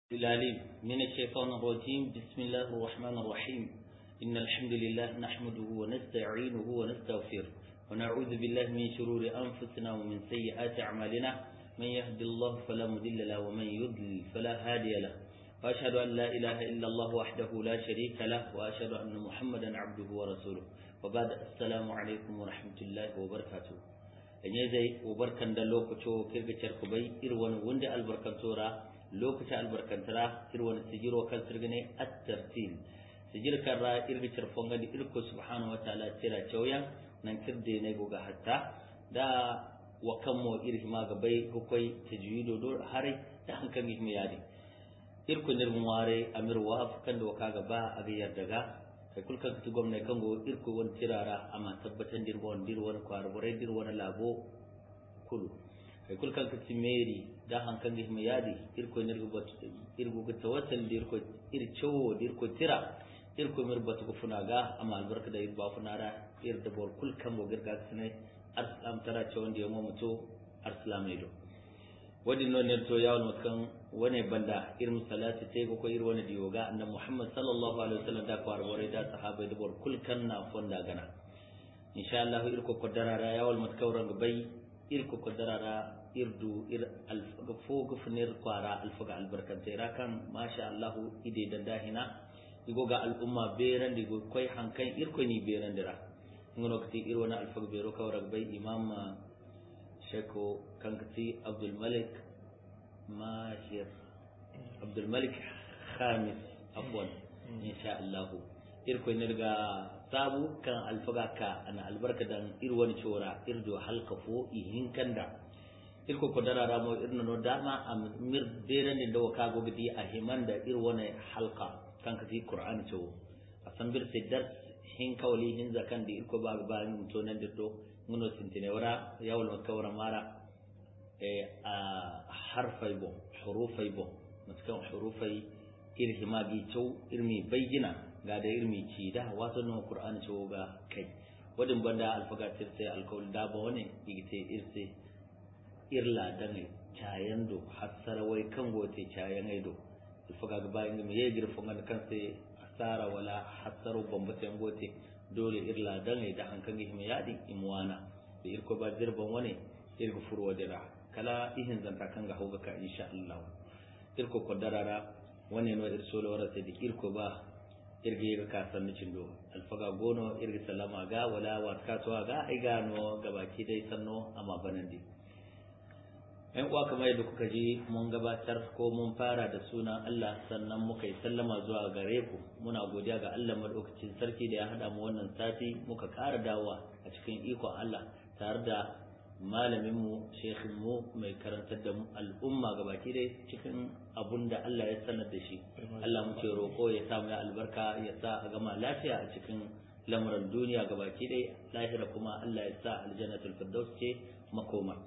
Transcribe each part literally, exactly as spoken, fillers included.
العليم من الشيطان الرجيم. بسم الله الرحمن الرحيم. إن الحمد لله نحمده ونستعينه ونستغفره ونعوذ بالله من شرور أنفسنا ومن سيئات أعمالنا. من يهد الله فلا مضل له ومن يضلل فلا هادي له. وأشهد أن لا إله إلا الله وحده لا شريك له وأشهد أن محمدا عبده ورسوله. وبعد السلام عليكم ورحمة الله وبركاته. ene zai ubarkan da lokaco kirgicar kubai irwan wanda albarkantora lokaci albarkantara irwan sigiro kan sirgane at-tartil sigir karra irgicar fonga di irko subhanahu wa ta'ala tira chawya nan kirde ne goga hatta da wa kammo irhima gabai hukoi tajwido do hare da hankan mi yadi irko nirmu ware amir waf kan do kaga ba aga yardaga kai kulkan tu gwamnati kango irko won tirara amma tabbatan dir won dir won kwarbore dir won labo kulu kai kulkan tu meri da hankan gi me yadi irko nirgo bat irgo ko tawassal dir ko ircho dir ko tira irko mir bat ko funaga amma albarka da irba funara ir da bor kulkan go girga sene arslam tara chawndi mo muto arslam ido wadi non ne to yawon mutkan wane banda irin salati te ko ko irin wani diyoga annabi Muhammad sallallahu alaihi wasallam da ko arbore da sahabbai da bor kulkan na fonda gana insha Allah irko ko darara yawon mutkawran bai irko ko darara irdu ir alfaga fogu funir kwara alfaga albarkante rakan masha Allah ide da dahina igo ga al'umma beran digo koi hankan irko ni beran dira ngono kati irwana alfaga bero kawran bai imam sheko kankati Abdul Malik Mahir Abdul Malik Khamis afwan insha Allah irko nirga sabu kan alfaga ka ana albarka dan irwani chora irdo halka fo ihin kanda irko ko darara mo irno no dama am mir derande do ka go gidi a himanda irwane halka kankati Qur'an cho asambir siddar hin kawli hin zakan di irko ba ba mun to nan do ngono sintine wara yawul makawra mara e a harfai bo hurufai bo maskan hurufai irhima gi chow irmi bayyina ga da irmi ci da wato no qur'an chow ga kai wadin banda alfagatir sai alkaul da ba wani igite irse irla dane chayando hasara wai kan gote chayan aido alfaga ga bayin me yayi girfon ga kan sai asara wala hasaru bambata gote dole irla dane da hankan gi me yadi imwana da irko ba dirban wani irgo furwa dira kala ihin zanta kan ga hauga ka insha Allah irko ko darara wani no irso lo wara sai da irko ba irge ga ka san cin do alfaga gono irge salama ga wala wa ka to ga ai gano gabaki dai sanno amma banandi ɗan uwa kamar yadda kuka ji mun gabatar ko mun fara da sunan Allah sannan muka yi sallama zuwa gare ku muna godiya ga Allah madaukakin sarki da ya hada mu wannan sati muka ƙara dawowa a cikin ikon Allah tare da malaminmu shekhinmu mai karantar da al'umma gabaki dai cikin abun da Allah ya sanar da shi Allah muke roƙo ya sa mu ya albarka ya sa a gama lafiya a cikin lamuran duniya gabaki dai lahira kuma Allah ya sa aljannatul firdaus ce makoma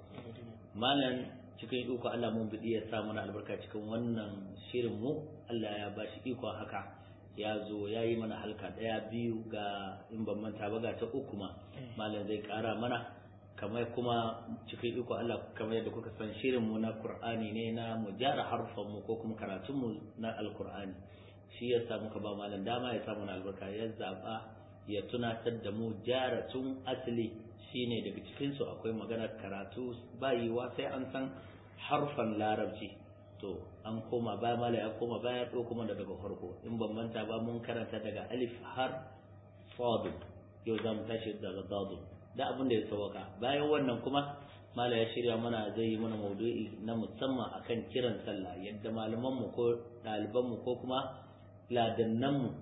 malam cikin iko Allah mun bidi ya sa mana albarka cikin wannan shirin mu Allah ya bashi iko haka ya zo ya yi mana halka daya biyu ga in ban manta ba ga ta uku ma malam zai kara mana kamar kuma cikin iko Allah kamar yadda kuka san shirin mu na Qur'ani ne na mu jara harfan mu ko kuma karatun mu na Al-Qur'ani shi ya sa muka ba malam dama ya samu albarka ya zaba ya tunatar da mu jara tun asali shine daga cikin su akwai magana karatu bayiwa sai an san harfan larabci to an koma baya mala ya koma baya to kuma daga farko in ban manta ba mun karanta daga alif har sad yau zamu tashi daga dad da abin da ya sauka bayan wannan kuma mala ya shirya mana zai yi mana maudu'i na musamman akan kiran sallah yadda malaman mu ko daliban mu ko kuma ladannan mu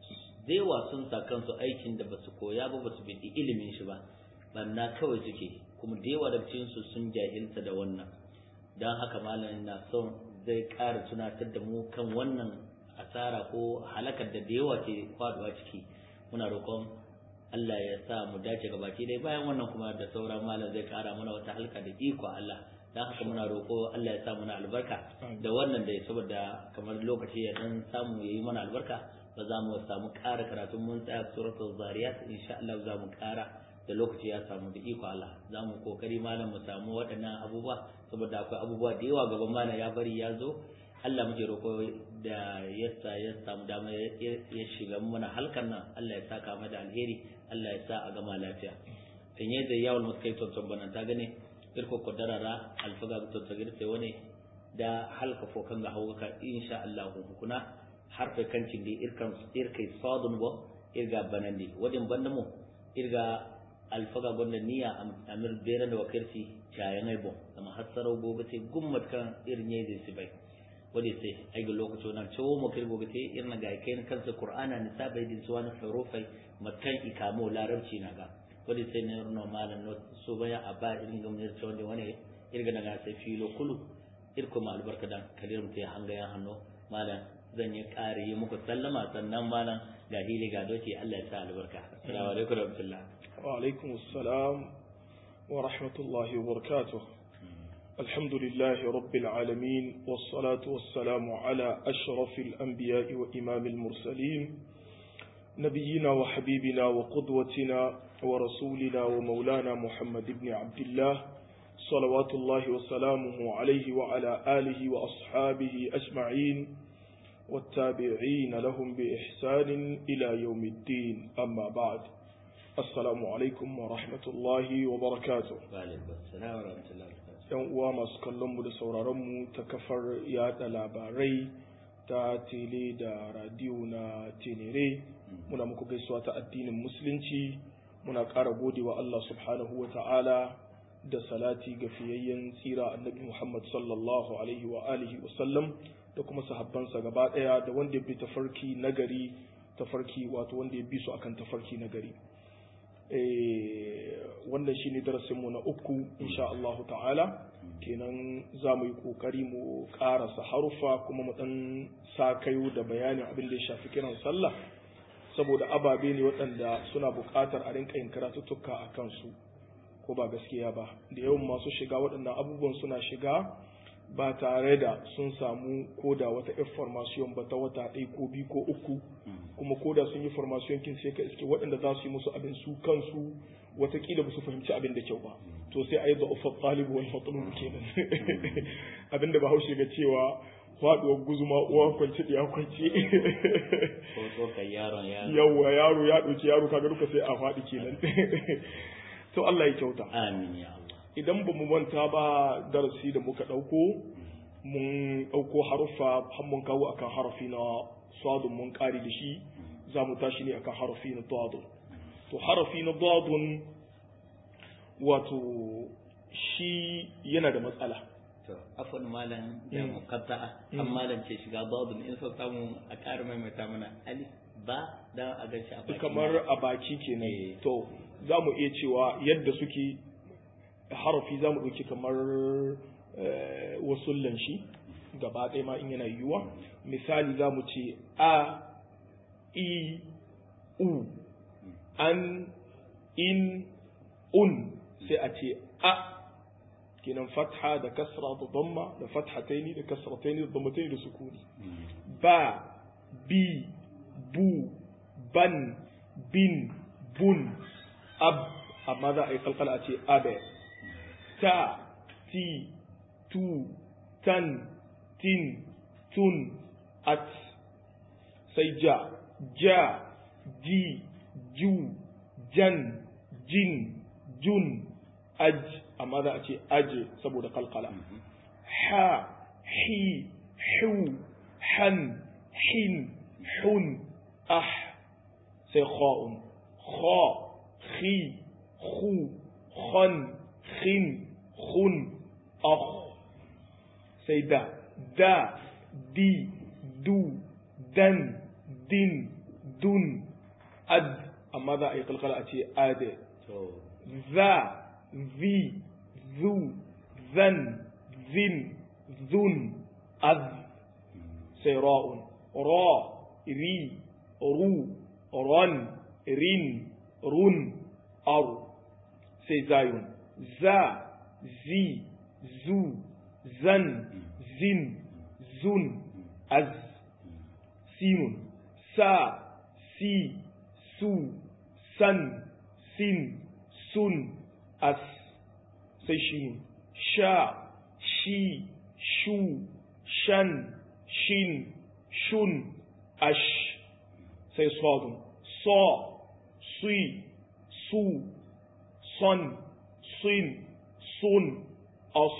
daiwa sun sa kansu aikin da basu koya ba basu bi ilimin shi ba banna kawai suke kuma daiwa da cikin su sun jahilta da wannan dan haka malamin na son zai ƙara tunatar da mu kan wannan asara ko halakar da daiwa ke faduwa ciki muna roƙon Allah ya sa mu dace gabaki dai bayan wannan kuma da sauran malam zai kara mana wata halka da iko Allah dan haka muna roko Allah ya sa muna albarka da wannan dai saboda kamar lokaci ya dan samu yayi mana albarka ba za mu samu ƙara karatu mun tsaya suratul zariyat insha Allah za mu ƙara da lokaci ya samu da iko Allah za mu kokari malam mu samu waɗannan abubuwa saboda akwai abubuwa da yawa gaban malam ya bari ya zo Allah muke roƙo da yasa ya samu dama ya shiga mana halkan nan Allah ya saka mu da alheri Allah ya sa a gama lafiya in yi da yawon musu kai tonton bana ta gane irko kodarara alfaga tonton gida sai wani da halka fokan ga hawa ka insha Allah kuna harfe kancin da irkan irkai sadun bo irga banandi wadin bandamu irga alfaga gonda niya amir bera da wakirci cayanai bo amma hasaro gobe sai gummat kan irnye da sibai wadi sai ai ga lokaci wannan cewa mu kirgo ga sai irna ga kai kansa qur'ana ni sabai din suwa na hurufai matan ikamo larabci na ga wadi sai ne no malan no so baya aba irin gumne ce wanda wani irga daga sai filo kulu irko ma albarka dan kalirum tai hanga ya hanno malan zan yi kare yi muku sallama sannan malan ga hili ga doki Allah ya sa albarka assalamu alaikum warahmatullahi wa alaikum assalam wa rahmatullahi wa barakatuh الحمد لله رب العالمين والصلاة والسلام على أشرف الأنبياء وإمام المرسلين نبينا وحبيبنا وقدوتنا ورسولنا ومولانا محمد بن عبد الله صلوات الله وسلامه عليه وعلى آله وأصحابه أجمعين والتابعين لهم بإحسان إلى يوم الدين أما بعد السلام عليكم ورحمة الله وبركاته وعليكم السلام ورحمة الله وبركاته yan uwa masu kallonmu da sauraronmu ta kafar yada labarai ta tele da radiyo na tenere muna muku gaisuwa ta addinin musulunci muna ƙara godewa Allah subhanahu wa ta'ala da salati ga fiyayyen tsira annabi Muhammad sallallahu alaihi wa alihi wa sallam da kuma sahabbansa gaba ɗaya da wanda ya bi tafarki nagari tafarki wato wanda ya bi su akan tafarki nagari wannan shine darasinmu na uku insha Allah ta'ala kenan za mu yi kokari mu karasa harufa kuma mu dan sakayo da bayanin abin da ya shafi kiran sallah saboda ababe ne waɗanda suna buƙatar a rinka yin karatuttuka a kansu ko ba gaskiya ba da yawan masu shiga waɗannan abubuwan suna shiga ba tare da sun samu koda wata information ba ta wata ɗaya ko biyu ko uku kuma koda sun yi formation kin sai ka iske waɗanda za su yi musu abin su kansu watakila ba su fahimci abin da kyau ba to sai a yi da'ufar ɗalibu wani matsalolin kenan abin da ba haushe ga cewa faɗuwar guzuma uwa kwance ɗaya kwance yawwa yaro ya ɗauki yaro kaga duka sai a faɗi kenan to Allah ya kyauta amin ya Allah idan ba mu manta ba darasi da muka ɗauko mun ɗauko haruffa har mun kawo akan harafi na sadun mun ƙari da shi za mu tashi ne akan harafi na dadun to harafi na dadun wato shi yana da matsala to afwan malam da muqatta'a an malam ce shiga dadun in so samu a ƙara maimaita mana alif ba dan a ganshi a baki kamar a baki kenan to za mu iya cewa yadda suke harafi za mu ɗauki kamar wasullan shi gaba ɗaya ma in yana yiwuwa misali za mu ce a i u an in un sai a ce a kenan fatha da kasra da damma da fathataini da kasrataini da dammataini da sukuni ba bi bu ban bin bun ab amma za a yi kalkala a ce abe ta ti tu tan tin tun at sai ja ja ji ju jan jin jun aj amma za a ce aje saboda kalkala ha hi hu han hin hun ah sai kha'un kha khi khu khon khin khun akh sai da da di du dan din dun ad amma za a yi kalkala a ce ade za zi zu zan zin zun az sai ra'un ra ri ru ran rin run ar sai zayun za zi zu zan zin zun az sinun sa si su san sin sun as sai shin sha shi shu shan shin shun ash sai sadun so sui su son sin sun as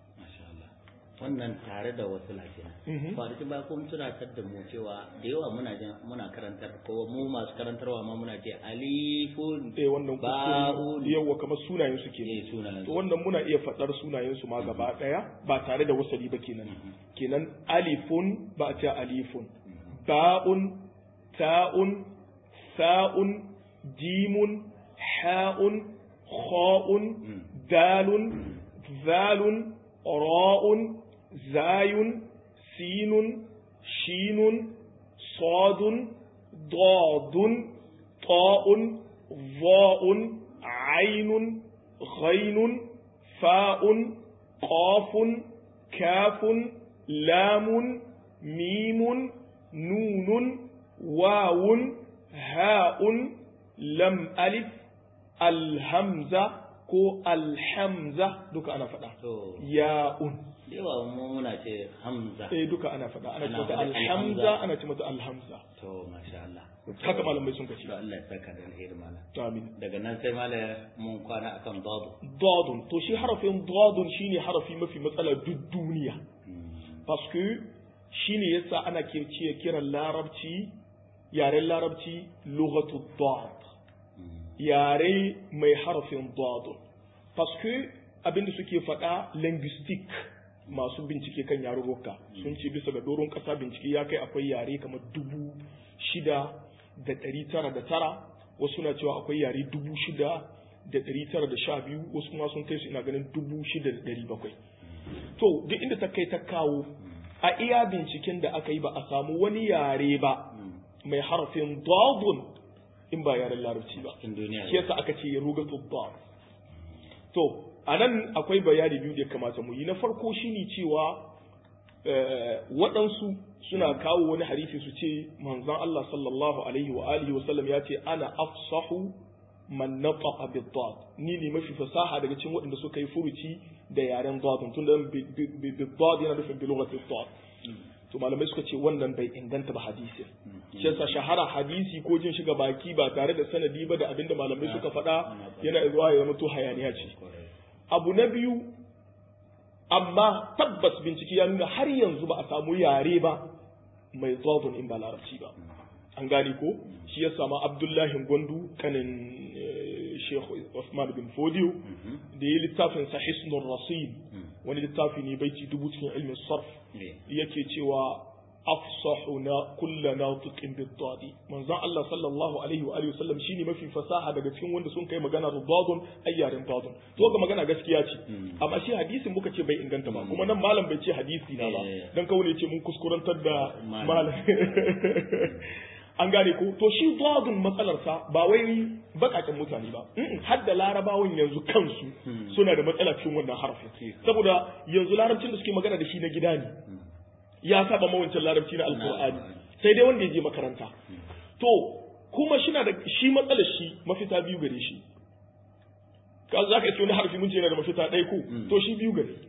wannan tare da wasu lafiya kwanaki ba kuma tunatar da mu cewa da yawa muna muna karantar ko mu masu karantarwa ma muna ce alifun eh wannan ba'un yawa kamar sunayen su eh kenan sunayen to wannan muna iya fadar sunayen su ma gaba daya ba tare da wasali ba kenan kenan alifun ba a ce alifun ba'un ta'un sa'un jimun ha'un kha'un dalun zalun ra'un zayun sinun shinun sadun dadun ta'un dha'un ainun ghainun fa'un qafun kafun lamun mimun nunun wawun ha'un lam alif alhamza ko alhamza duka ana faɗa ya'un yawa mu muna ce hamza eh duka ana faɗa ana ce mata alhamza ana ce mata alhamza to masha Allah haka malamai sun kace to Allah ya saka da alheri malam amin daga nan sai malam mun kwana akan dadu dadun to shi harafin dadun shine harafi mafi matsala duk duniya parce que shine yasa ana ke ce kiran larabci yaren larabci lughatu dad yare mai harafin dadun parce que abinda suke faɗa linguistic masu bincike kan yarurruka sun ce bisa ga doron ƙasa bincike ya kai akwai yare kamar dubu shida da ɗari tara da tara wasu na cewa akwai yare dubu shida da ɗari tara da sha biyu wasu kuma sun kai su ina ganin dubu shida da ɗari bakwai to duk inda ta kai ta kawo a iya binciken da aka yi ba a samu wani yare ba mai harafin dadun in ba yaren larabci ba shi yasa aka ce ya ruga tubba to a nan akwai bayani biyu da ya kamata mu yi na farko shine cewa waɗansu suna kawo wani hadisi su ce manzon Allah sallallahu alaihi wa alihi wa sallam ya ce ana afsahu man nataqa bid-dad ni ne mafi fasaha daga cikin waɗanda suka yi furuci da yaren dadun tun da bid-dad yana nufin bi lughati dad to malamai suka ce wannan bai inganta ba hadisi shi yasa shahara hadisi ko jin shiga baki ba tare da sanadi ba da abinda malamai suka faɗa yana zuwa ya zama to hayaniya ce abu na biyu amma tabbas bincike ya nuna har yanzu ba a samu yare ba mai zadun in ba larabci ba an gane ko shi yasa ma Abdullahi Gwandu kanin Sheikh Usman bin Fodiyo da ya littafin sa Hisnur Rasid wani littafi ne baiti dubu cikin ilmin sarf yake cewa afsahu na kullu natiqin bid-dadi manzon Allah sallallahu alaihi wa alihi wasallam shine mafi fasaha daga cikin wanda sun kai magana da dadun ayyarin dadun to ga magana gaskiya ce amma shi hadisin muka ce bai inganta ba kuma nan malam bai ce hadisi na ba dan kawai ne ce mun kuskurantar da malam an gane ko to shi dadun matsalarsa ba wai bakakin mutane ba har da larabawan yanzu kansu suna da matsala cikin wannan harafin saboda yanzu larabcin da suke magana da shi na gida ne ya saba mawancin larabci na alkur'ani sai dai wanda ya je makaranta to kuma shi na da shi matsalar shi mafita biyu gare shi ka za ka ce wani harfi mun ce yana da mafita ɗaya ko to shi biyu gare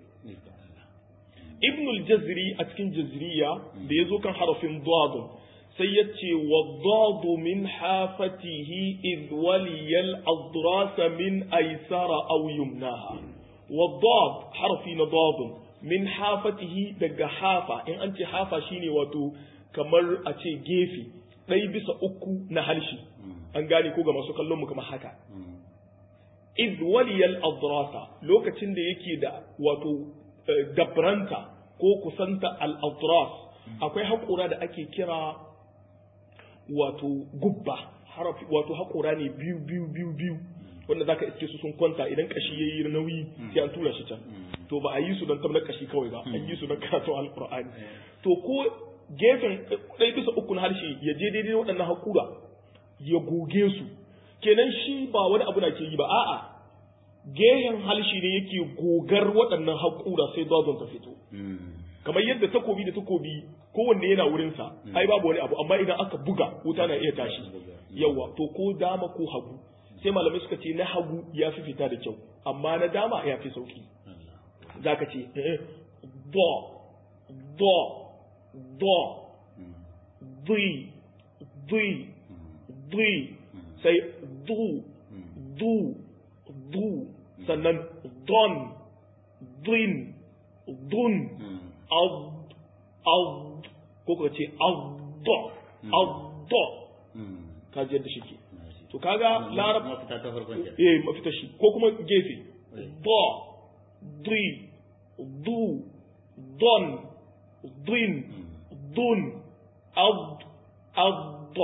ibnul jazri a cikin jazriya da ya zo kan harafin dadun sai ya ce waddadu min hafatihi idh waliyal adrasa min aisara aw yumnaha waddad harfi na dadun min hafatihi daga hafa in an ce hafa shine wato kamar a ce gefe ɗaya bisa uku na harshe an gane ko ga masu kallon mu kamar haka idh waliyal adrasa lokacin da yake da wato dabranta ko kusanta al adras akwai haƙura da ake kira wato gubba harafi wato haƙura ne biyu biyu biyu biyu wanda zaka iske su sun kwanta idan kashi yayi nauyi sai an tura shi can to ba a yi su don tabbatar kashi kawai ba an yi su don karatu alqur'ani to ko gefen ɗaya bisa uku na harshe ya je daidai waɗannan haƙura ya goge su kenan shi ba wani abu na ke yi ba a'a gehen harshe ne yake gogar waɗannan haƙura sai dazon ta fito kamar yadda takobi da takobi kowanne yana wurinsa ai babu wani abu amma idan aka buga wuta na iya tashi yawa to ko dama ko hagu sai malamai suka ce na hagu ya fi fita da kyau amma na dama ya fi sauki za ka ce do do do di di di sai du du du sannan don din dun ad ad ko ka ce addo addo ka ji yadda shi ke to kaga larab mafita ta farkon ta eh mafita shi ko kuma gefe do di du don din dun ad addo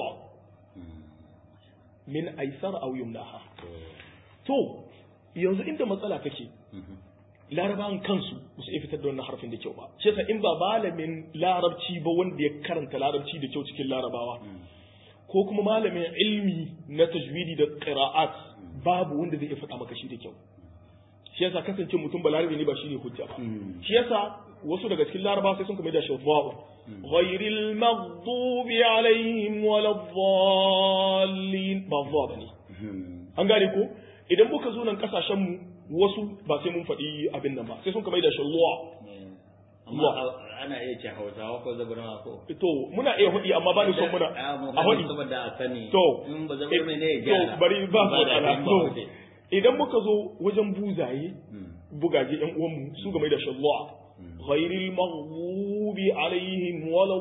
min aisar aw yumnaha to yanzu inda matsala take larabawan kansu ba su iya fitar da wannan harfin da kyau ba shi yasa in ba malamin larabci ba wanda ya karanta larabci da kyau cikin larabawa ko kuma malamin ilmi na tajwidi da qira'at babu wanda zai iya faɗa maka shi da kyau shi yasa kasance mutum balarabi ne ba shi ne hujja ba shi yasa wasu daga cikin larabawa sai sun kuma da shawwa'u ghayril maghdubi alaihim waladdallin ba zuwa bane an gane ko idan muka zo nan kasashen mu wasu ba sai mun faɗi abin nan ba sai sun kamar da shawwa amma ana iya ce Hausawa ko Zabarma ko to muna iya hudi amma ba ni son muna a hudi saboda a sani to in ba zabar mai ne ya gyara to bari ba su ala to idan muka zo wajen buzaye bugaje ɗan uwan mu su game da shawwa ghayril maghdubi alaihim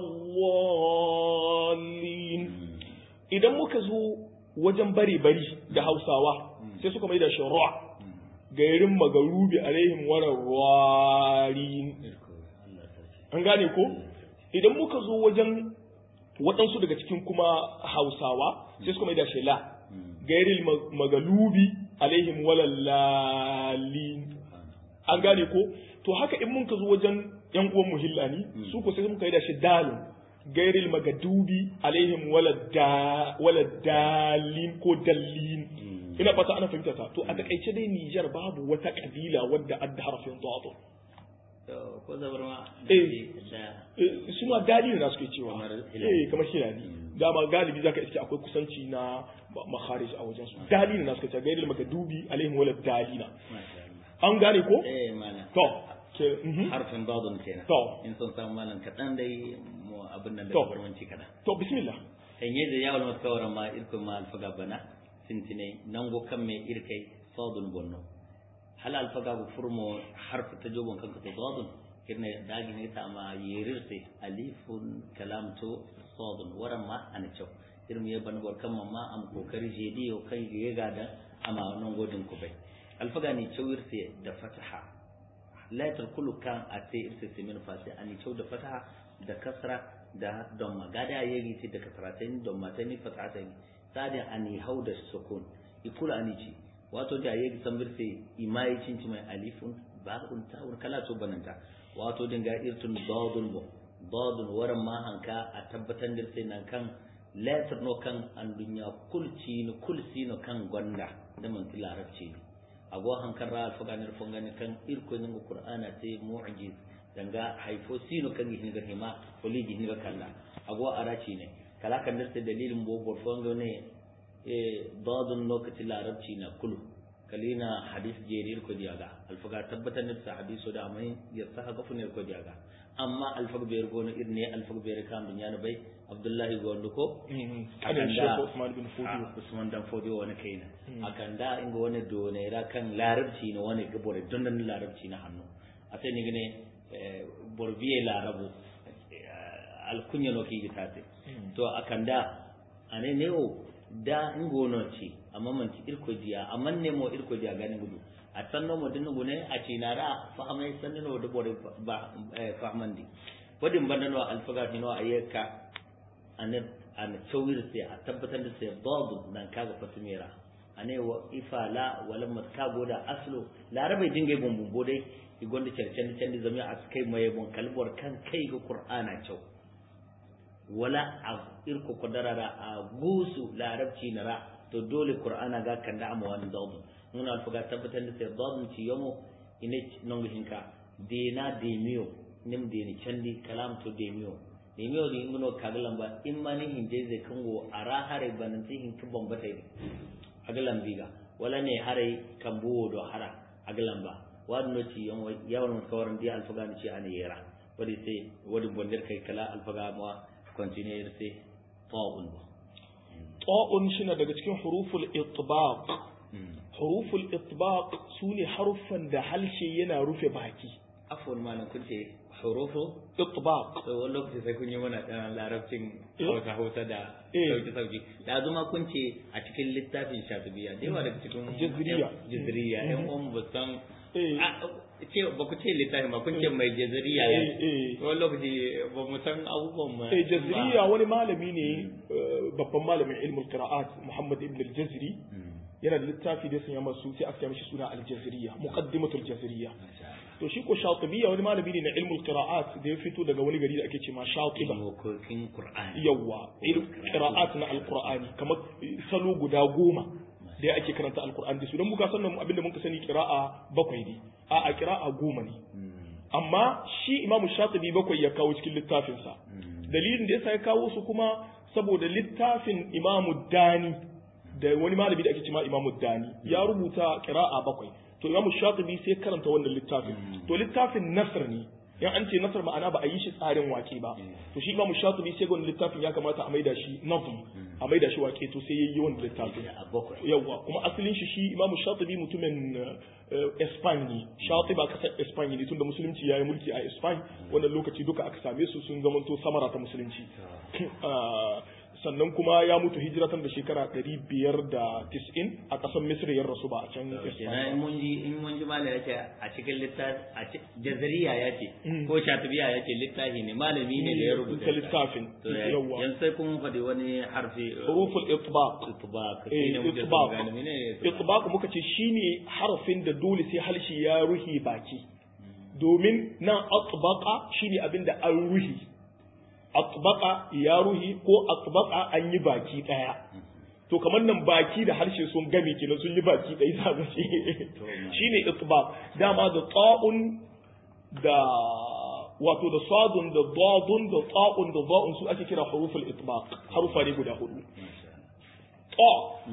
waladdallin idan muka zo wajen bari bari da Hausawa sai suka mai da shawwa gairin magarubi alaihim wararwarin an gane ko idan muka zo wajen waɗansu daga cikin kuma Hausawa sai suka mai da shela gairin magalubi alaihim walallalin an gane ko to haka in muka zo wajen yan uwan muhillani su ko sai muka yi da shi dalin gairil magadubi alaihim waladdalin ko dallin ina fata ana fahimta ta to a takaice dai Niger babu wata kabila wadda adda harafin dadu ko zabarma eh su ma dali ne suke cewa eh kamar hilali dama galibi zaka iske akwai kusanci na makharij a wajen su dali ne suke cewa gairil magadubi alaihim waladdalina an gane ko eh mana to harfin dadun kenan to in son samu malan kadan dai mu abin nan da zabarmanci kadan to bismillah enye da yawon maskawaran ma irko ma alfaga bana sintine nango kamme irkai sadun bonno hal alfaga bu furmo harf ta jobon kanka to sadun irne dagi ne ta ma yirirse alifun kalam to sadun waran ma an cew irmi ya ban bor kamma ma am kokari jedi o kai ga gada ama non godin ku bai alfaga ni cewirse da fataha la kullu kan ate irse simin fasi ani cew da fataha da kasra da don magada yayi sai da kasratain don matani fatahatain sadi ani hauda sukun ikula ani ci wato da yayi sambirse imai cinci mai alifun ba'un ta'un kala to bananta wato dinga irtun dadun bo dadun waran ma hanka a tabbatan dirse nan kan letter no kan an dunya kulci no kulsi no kan gonda da man larabci ne ago hankar ra alfaganir fongani kan irko nin qur'ana sai mu'jiz danga haifo sino kan gihin ga hima koli gihin ga kalla ago araci ne kala kan da dalilin bobor fongo ne eh dadun lokati larabci na kulu kalina hadis jerir ko diaga alfaga tabbatan da hadiso da mai ya saka gafune ko diaga amma alfaga ber gono irne alfaga ber kam dunya na bai abdullahi gondo ko akan da Usman bin Fodio Usman dan Fodio wani kaina akan da inga wani done ra kan larabci ne wani gabore donnan larabci na hannu a sai ne gane borbiye larabu alkunya no ki gitate to akan da ane ne o da ingono ci amma man ci irko diya amma ne mo irko diya gani gudu a sanno mo dinno gune a ci nara fa amai sanno da bore ba fa amandi wadin bandano alfaga hino ayyaka ane an tawir sai a tabbatar da sai dadu nan kaga fatimira ane wa ifala wala matkago da aslo larabai dinga bumbun bodai igonda cercen can da zama a kai mai bon kalbor kan kai ga qur'ana cew wala a irko kodarara a gusu larabci nara to dole qur'ana ga kan da amma wani dadu mun alfaga tabbatar da sai dadu ci yamo ine nongo hinka dena demiyo nim deni candi kalam to demiyo demiyo di ngono kagalan ba in mani hinde zai kango ara hare banan sai hin tubban batai agalan biga wala ne hare kambo do hara agalan ba wadno ci yawan kawaran di alfaga ni ci ana yera wadi sai wadi bondir kai kala alfaga ma continuer sai ta'un ta'un shi daga cikin huruful itbaq huruful itbaq sune haruffan da halshe yana rufe baki afwan malam kun ce hurufu itbaq to wani lokaci sai kun yi mana dan larabcin hausa hausa da sauki sauki da zuma kun ce a cikin littafin shatibiya da yawa daga cikin jazriya jazriya ɗan uwan ba san ce ba ku ce littafin ba kun ce mai jazriya ya wani lokaci ba mu san abubuwan ma eh jazriya wani malami ne babban malamin ilmul qira'at Muhammad ibn al-Jazri yana da littafi da sun yi masu sai aka mishi suna al-Jazriya muqaddimatul Jazriya to shi ko Shatibiya wani malami ne na ilmul qira'at da ya fito daga wani gari da ake ce ma Shatiba ilmokokin Qur'ani yawa qira'at na al-Qur'ani kamar salo guda goma da ake karanta al-Qur'ani da su dan muka sannan abinda muka sani qira'a bakwai ne a a qira'a goma ne amma shi Imam Shatibi bakwai ya kawo cikin littafin sa dalilin da yasa ya kawo su kuma saboda littafin Imam Dani da wani malami da ake cewa Imam Dani ya rubuta qira'a bakwai to Imam Shatibi sai karanta wannan littafin to littafin nasr ne yan an ce nasr ma'ana ba a yi shi tsarin wake ba to shi Imam Shatibi sai wannan littafin ya kamata a maida shi nazm a maida shi wake to sai yayi wannan littafin yawa kuma asalin shi shi Imam Shatibi mutumin Spain ne Shatiba kasar Spain ne tunda musulunci yayi mulki a Spain wannan lokaci duka aka same su sun zamanto samara ta musulunci sannan kuma ya mutu hijiratan da shekara ɗari biyar da tis'in a ƙasar Misri ya rasu ba a can Espanya. In mun ji in mun ji malami yace a cikin littafi a Jazariya yace ko Shatibiya yace littafi ne malami ne da ya rubuta littafin. Yawwa. Yan sai kun faɗi wani harfi huruful itbaq. Itbaq. Itbaq. Itbaq muka ce shine harafin da dole sai halshi ya ruhi baki. Domin nan atbaqa shine abinda an ruhi. atbaka ya ruhi ko atbaka an yi baki daya to kamar nan baki da harshe sun game kenan sun yi baki daya za mu ce shine itbaq dama da ta'un da wato da sadun da dadun da ta'un da da'un su ake kira huruful itbaq harufa ne guda hudu ta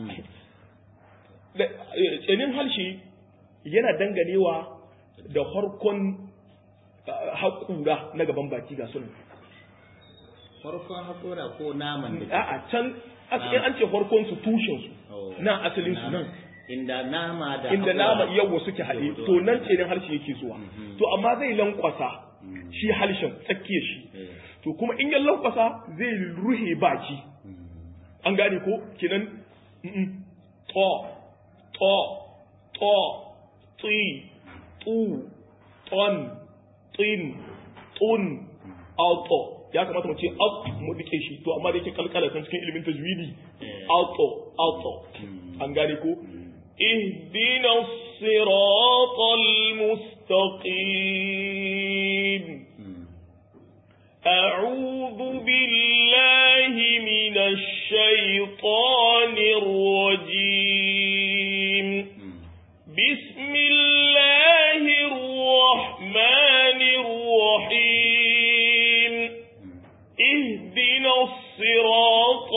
da tsanin harshe yana danganewa da harkon haƙura na gaban baki ga sunan farkon haƙora ko naman da a can in an ce farkon su tushen su nan asalin su nan inda nama da inda nama yawa suke haɗe to nan ce ne harshe yake zuwa to amma zai lankwasa shi harshen tsakiyar shi to kuma in ya lankwasa zai ruhe baki an gane ko kenan to to to tsi tu ton tin tun auto ya kamata mu ce out mu dike shi to amma da yake kalkala kan cikin ilimin tajwidi auto auto an gane ko ihdina siratal mustaqim a'udhu billahi minash shaitanir rajim bismillahir rahmanir rahim اهدنا الصراط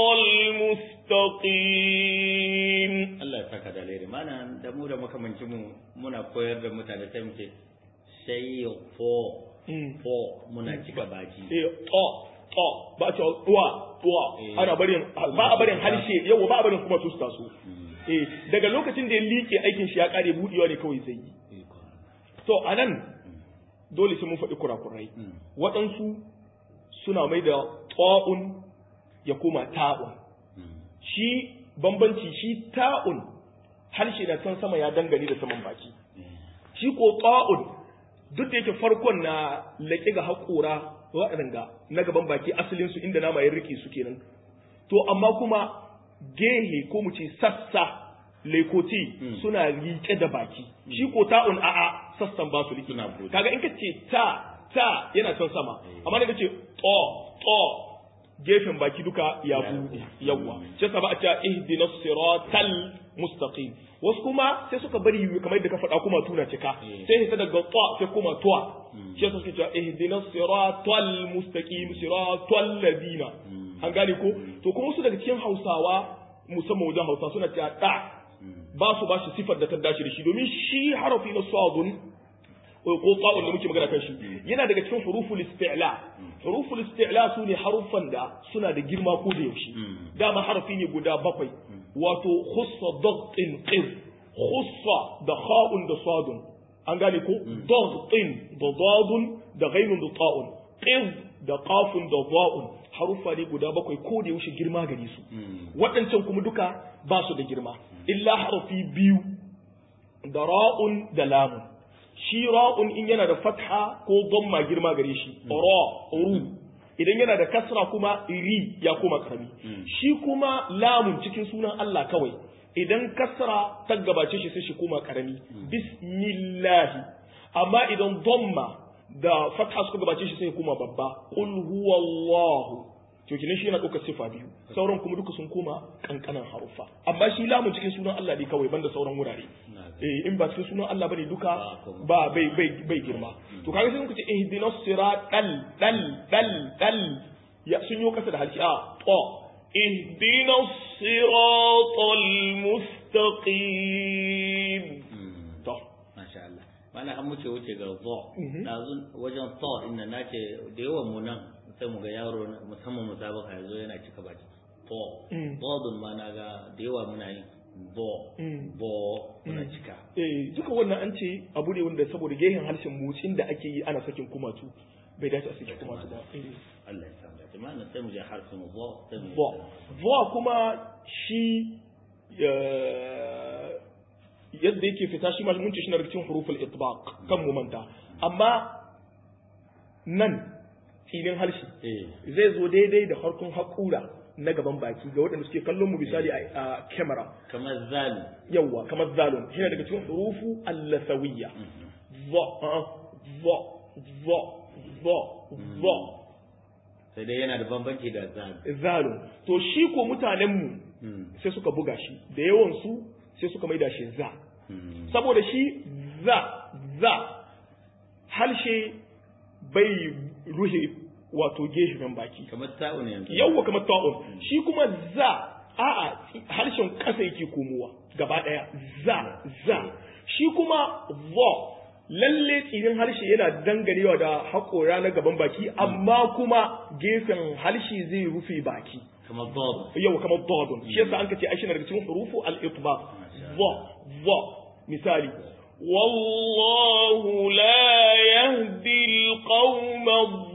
المستقيم Allah ya saka dalili mana da mu da makamancin mu muna koyar da mutane sai muke sai fo fo muna cika baki eh to to ba ta tuwa tuwa ana barin ba a barin harshe yau ba a barin kuma su su eh daga lokacin da ya liƙe aikin shi ya kare budewa ne kawai sai to anan dole sai mun faɗi kurakurai waɗansu suna mai da ta'un ya koma ta'un shi bambanci shi ta'un harshe na can sama ya dangane da saman baki shi ko ta'un duk da yake farkon na laƙe ga haƙora waɗanda na gaban baki asalin su inda nama ya rike su kenan to amma kuma gehe ko mu ce sassa lekoti suna riƙe da baki shi ko ta'un a'a sassan ba su rike kaga in ka ce ta ta yana can sama amma da kace to to gefen baki duka ya bude yawa sai sa ba a ce ihdinas siratal mustaqim wasu kuma sai suka bari kamar da ka faɗa kuma tuna cika sai sai daga to sai kuma to sai suka ce ihdinas siratal mustaqim siratal ladina an gane ko to kuma su daga cikin Hausawa musamman wajen Hausa suna cewa da ba su ba shi sifar da ta dace da shi domin shi harafi na sadun ko ta'un da muke magana kan shi yana daga cikin huruful isti'la huruful isti'la su ne haruffan da suna da girma ko da yaushe dama harafi ne guda bakwai wato khussa dagtin qid khussa da kha'un da sadun an gane ko dagtin da dadun da ghainun da ta'un qid da qafun da za'un haruffa ne guda bakwai ko da yaushe girma gare su waɗancan kuma duka ba su da girma illa harafi biyu da ra'un da lamun shi ra'un in yana da fatha ko dhamma girma gare shi ra ru idan yana da kasra kuma ri ya koma karami shi kuma lamun cikin sunan Allah kawai idan kasra ta gabace shi sai shi koma karami bismillah amma idan dhamma da fatha suka gabace shi sai koma babba qul huwallahu to kinan shi yana ɗaukar sifa biyu sauran kuma duka sun koma kankanan harufa amma shi lamun cikin sunan Allah ne kawai banda sauran wurare eh in ba cikin sunan Allah bane duka ba bai bai bai girma to kaga sai muka ce ihdinas siratal dal dal dal ya sun yi kasa da halci a to ihdinas siratal mustaqim to masha Allah mana an muke wuce ga zo dazun wajen to inda nace da yawan mu nan sai mu ga yaro musamman musabaka yazo yana cika baki to bodun ma na ga da yawa muna yin bo bo muna cika eh duka wannan an ce abu ne wanda saboda gehen harshen motsin da ake yi ana sakin kumatu bai dace a sakin kumatu ba Allah ya samu da jama'a sai mu je harfin bo sai mu bo bo kuma shi yadda yake fita shi ma mun ce shi na cikin huruful itbaq kan mu manta amma nan filin harshe zai zo daidai da harkun haƙura na gaban baki ga waɗanda suke kallon mu misali a camera kamar zalu yawa kamar zalun yana daga cikin hurufu allasawiyya va va va va va sai dai yana da bambanci da zalu zalun to shi ko mutanen mu sai suka buga shi da yawan su sai suka maida shi za saboda shi za za harshe bai ruhe wato gefen baki kamar ta'un yanzu yawa kamar ta'un shi kuma za a'a harshen kasa yake komowa gaba daya za za shi kuma va lalle tsinin harshe yana dangarewa da haƙora na gaban baki amma kuma gefen harshe zai rufe baki kamar dad yawa kamar dad shi yasa an kace ai shi daga cikin hurufu al-itbaq va va misali والله لا يهدي القوم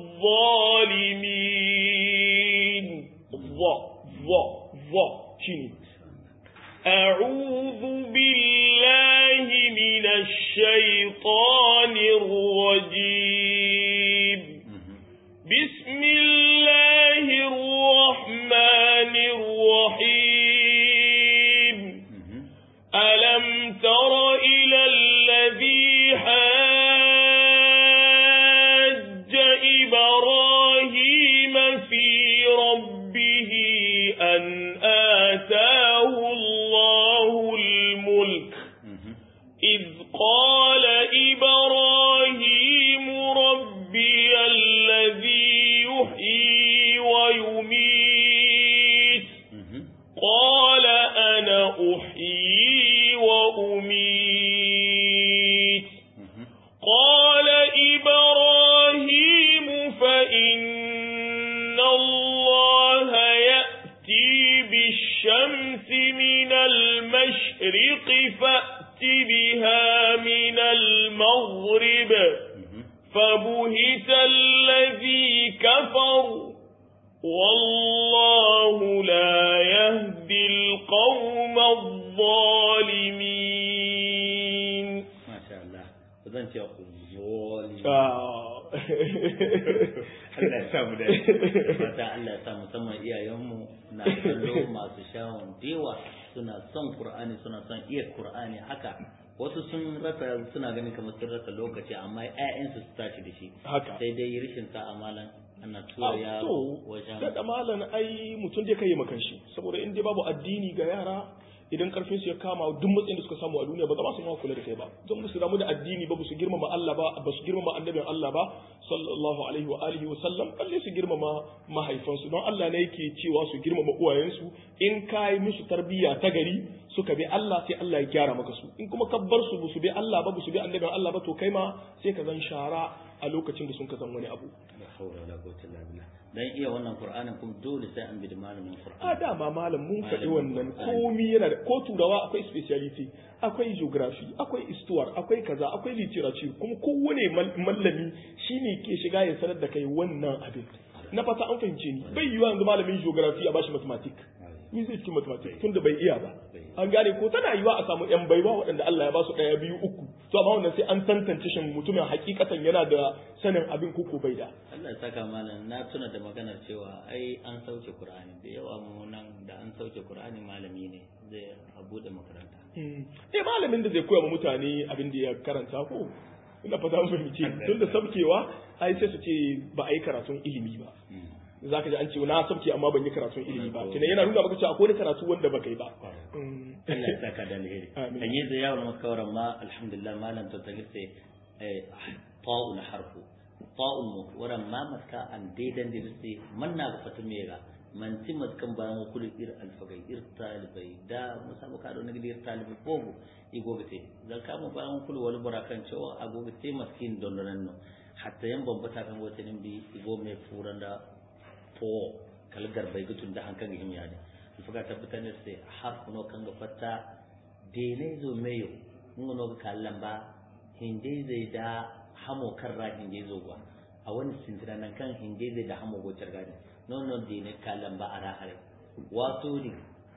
الظالمين ظا ظا ظا شنو أعوذ بالله من الشيطان الرجيم بسم الله الرحمن الرحيم ألم تر إلى الذي حاج إبراهيم في ربه أن آتاه الله الملك إذ قال إبراهيم ربي الذي يحيي ويميت قال أنا أحيي وأميت قال إبراهيم فإن الله يأتي بالشمس من المشرق فأت بها من المغرب فبهت الذي كفر والله لا يهدي القوم الظالمين ما شاء الله zan ce zoli Allah ya samu da fata Allah ya sa musamman iyayenmu na kallo masu shawon dewa suna son Qur'ani suna son iya Qur'ani haka wasu sun rasa suna ganin kamar sun rasa lokaci amma ƴaƴansu su tashi da shi sai dai rishin sa amalan ana tura yaro wajen da malan ai mutum dai kai makan shi saboda in dai babu addini ga yara idan karfin su ya kama duk matsayin da suka samu a duniya ba za su ma kula da kai ba don musu damu da addini ba su girmama Allah ba ba su girmama annabin Allah ba sallallahu alaihi wa alihi wa sallam balle su girmama mahaifansu don Allah ne yake cewa su girmama uwayensu in kai musu tarbiyya ta gari suka bi Allah sai Allah ya gyara maka su in kuma ka bar su su bi Allah ba su bi annabin Allah ba to kai ma sai ka zan shara a lokacin da sun ka zan wani abu dan iya wannan Qur'anin kuma dole sai an bi da malamin Qur'ani a dama malam mun faɗi wannan komi yana da ko turawa akwai speciality akwai geography akwai histoire akwai kaza akwai literature kuma kowane mallami shine ke shiga ya sanar da kai wannan abin na fata an fahimce ni bai yiwa yanzu malamin geography a bashi mathematics ni zai cikin mathematics tunda bai iya ba an gane ko tana yiwa a samu yan baiwa waɗanda Allah ya ba su ɗaya biyu uku to amma wannan sai an tantance shin mutumin hakikatan yana da sanin abin koko bai da Allah ya saka malam na tuna da maganar cewa ai an sauke Qur'ani da yawa mu nan da an sauke Qur'ani malami ne zai abu da makaranta eh malamin da zai koya wa mutane abin da ya karanta ko ina fata mun fahimci tun da sabkewa ai sai su ce ba a yi karatun ilimi ba za ka ji an ce na sabke amma ban yi karatun ilimi ba kina yana nuna maka cewa akwai wani karatu wanda baka yi ba Allah ya saka da alheri an yi da yawon makawaran ma alhamdulillah malam to ta gise ta'un harfu ta'un mu waran ma maska an daidan da gise manna ga fatu mera man ti maskan bayan kullu ir alfagai ir talibai da musabaka da nagdi ir talibai bogo igogate zaka mu bayan kullu wal barakan cewa agogate maskin don nan no hatta yan bambata kan wata nin bi igo mai furanda to kalgar bai gutun da hankan himiya ne fuka tabbatar da sai harfu no kan ga fatta dene zo meyo ngono ga kallan ba hinde zai da hamo kan ra hinde zo ba a wani sintira nan kan hinde zai da hamo go targani no no dene kallan ba ara hare wato ni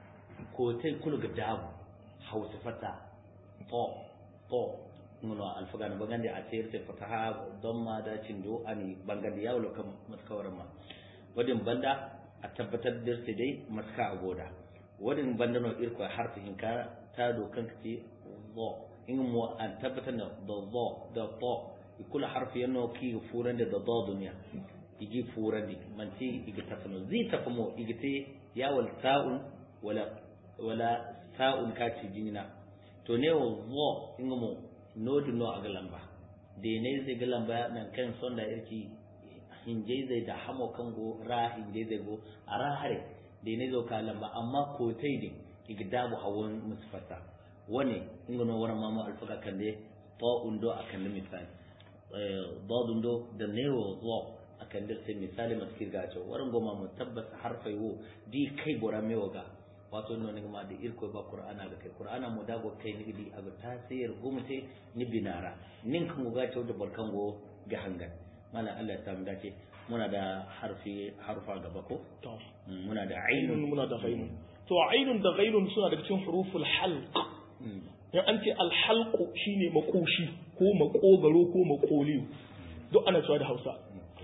ko tai kulu ga dabu hausa fata to to ngono alfaga no bagande a tayar sai fataha don ma da cindo ani bangande yawo kan maskawaran ma wadin banda a tabbatar da sai dai maska a goda wadin banda no irko harfin ka ta dokan ka ce zo in mu an tabbatar da zo da to ikula harfi yanno ki furan da da duniya igi furan di man ti igi tafano zi tafamo igi te ya wal sa'un wala wala sa'un ka ci jinina to ne wo in mu no du no agalamba de ne zai galamba nan kan sonda irki hinje zai da hamo kango ra hinje zai go a ra hare da ne zo kalan ba amma ko tai din igdabu hawon musfata wani ingono waran mama alfaka kande to undo akan misali eh do da newo zo akan da sai misali maskir ga ce waran goma mu tabbas harfai wo di kai gora mewa ga wato no ma da irko ba qur'ana ga kai qur'ana mu dago kai ni di aga tasir gumte ni binara nin kan ga ce da barkan go ga hangan malam Allah ya samu dace muna da harfi harfa gaba ko to muna da ainun muna da ghainun to ainun da ghainun suna daga cikin huruful halq in an ce al halq shine makoshi ko makogaro ko makoliyo duk ana cewa da Hausa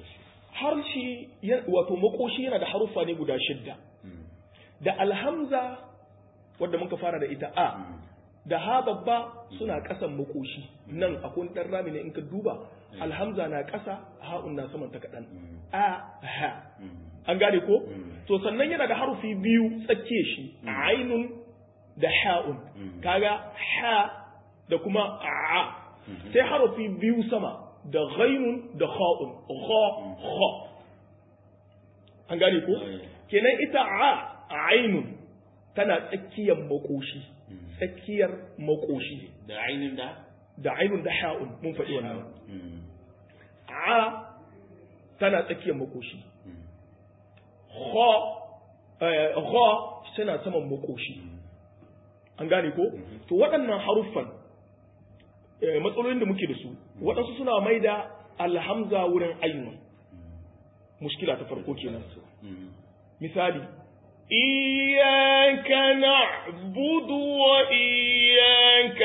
harshe wato makoshi yana da harufa ne guda shidda da alhamza wanda muka fara da ita a da ha babba suna kasan makoshi nan akwai dan rami ne in ka duba alhamza na kasa ha'un na saman ta kadan a ha an gane ko to sannan yana da harufi biyu tsakke shi ainun da ha'un kaga ha da kuma a sai harufi biyu sama da ghainun da kha'un kha kha an gane ko kenan ita a ainun tana tsakiyar makoshi tsakiyar makoshi da ainun da da ainun da ha'un mun faɗi wannan a tana tsakiyar makoshi kha kha tana saman makoshi an gane ko to waɗannan haruffan matsalolin da muke da su waɗansu suna mai da alhamza wurin ainun mushkila ta farko kenan misali إياك نعبد وإياك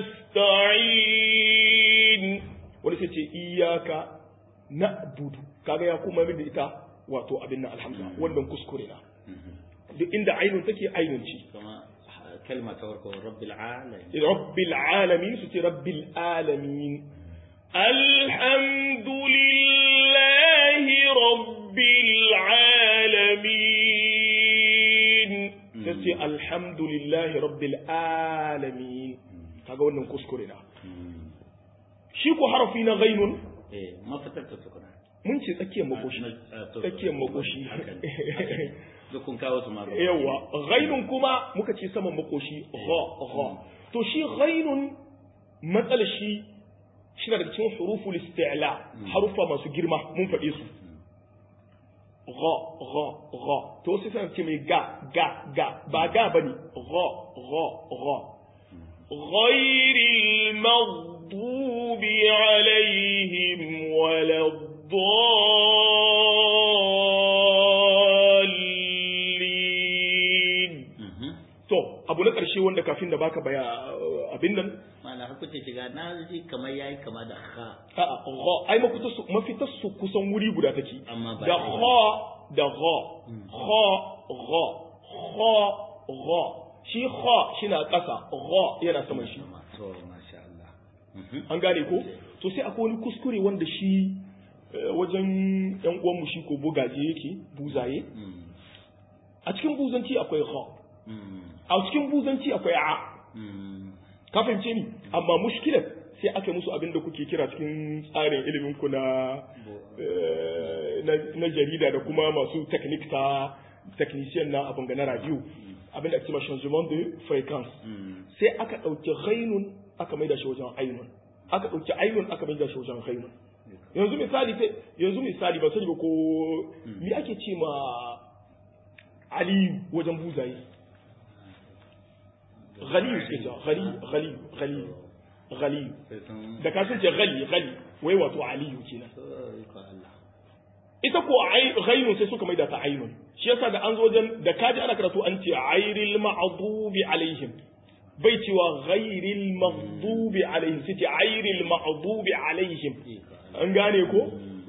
نستعين wani sai ce iyaka na'budu kaga ya kuma min da ita wato abin nan alhamza wannan kuskure na duk inda ainun take ainun ci kuma kalma ta farko rabbil alamin rabbil alamin su ce rabbil alamin alhamdulillahi rabbil alamin sai yace alhamdulillahi rabbil alamin kaga wannan kuskure na shi ko harafi na ghainun eh mafitar ta tukuna mun ce tsakiyar makoshi tsakiyar makoshi duk kun kawo su ma yawa ghainun kuma muka ce saman makoshi gha gha to shi ghainun matsalar shi shi daga cikin huruful isti'la harufa masu girma mun faɗe su gha gha gha to sai sai ce mai ga ga ga ba ga bane gha gha gha ghairil maghdubi alaihim waladdallin to abu na ƙarshe wanda kafin da baka baya abin nan mana har kuce shiga na ji kamar yayi kama da kha a'a gha ai mafitar su mafitar su kusan wuri guda take amma ba da kha da gha kha gha kha gha shi kha shina ƙasa gha yana saman shi to masha Allah an gane ko to sai akwai wani kuskure wanda shi wajen yan uwan mu shi ko bugaje yake buzaye a cikin buzanci akwai gha a cikin buzanci akwai a ka fahimce ni amma mushkilar sai aka musu abin da kuke kira cikin tsarin ilimin ku na na jarida da kuma masu technique ta technician na abin ga na radio abin da ake cewa changement de fréquence sai aka dauki ghainun aka maida shi wajen ainun aka dauki ainun aka maida shi wajen ghainun yanzu misali sai yanzu misali ba sani ba ko me ake ce ma ali wajen buzaye غلي suke cewa ghali ghali ghali ghali da ka sun ce ghali ghali wai wato aliyu kenan ita ko ghainu sai suka maida ta ainun shi yasa da an zo wajen da kaji ana karatu an ce airil maghdubi alaihim bai cewa ghairil maghdubi alaihim sai ce airil maghdubi alaihim an gane ko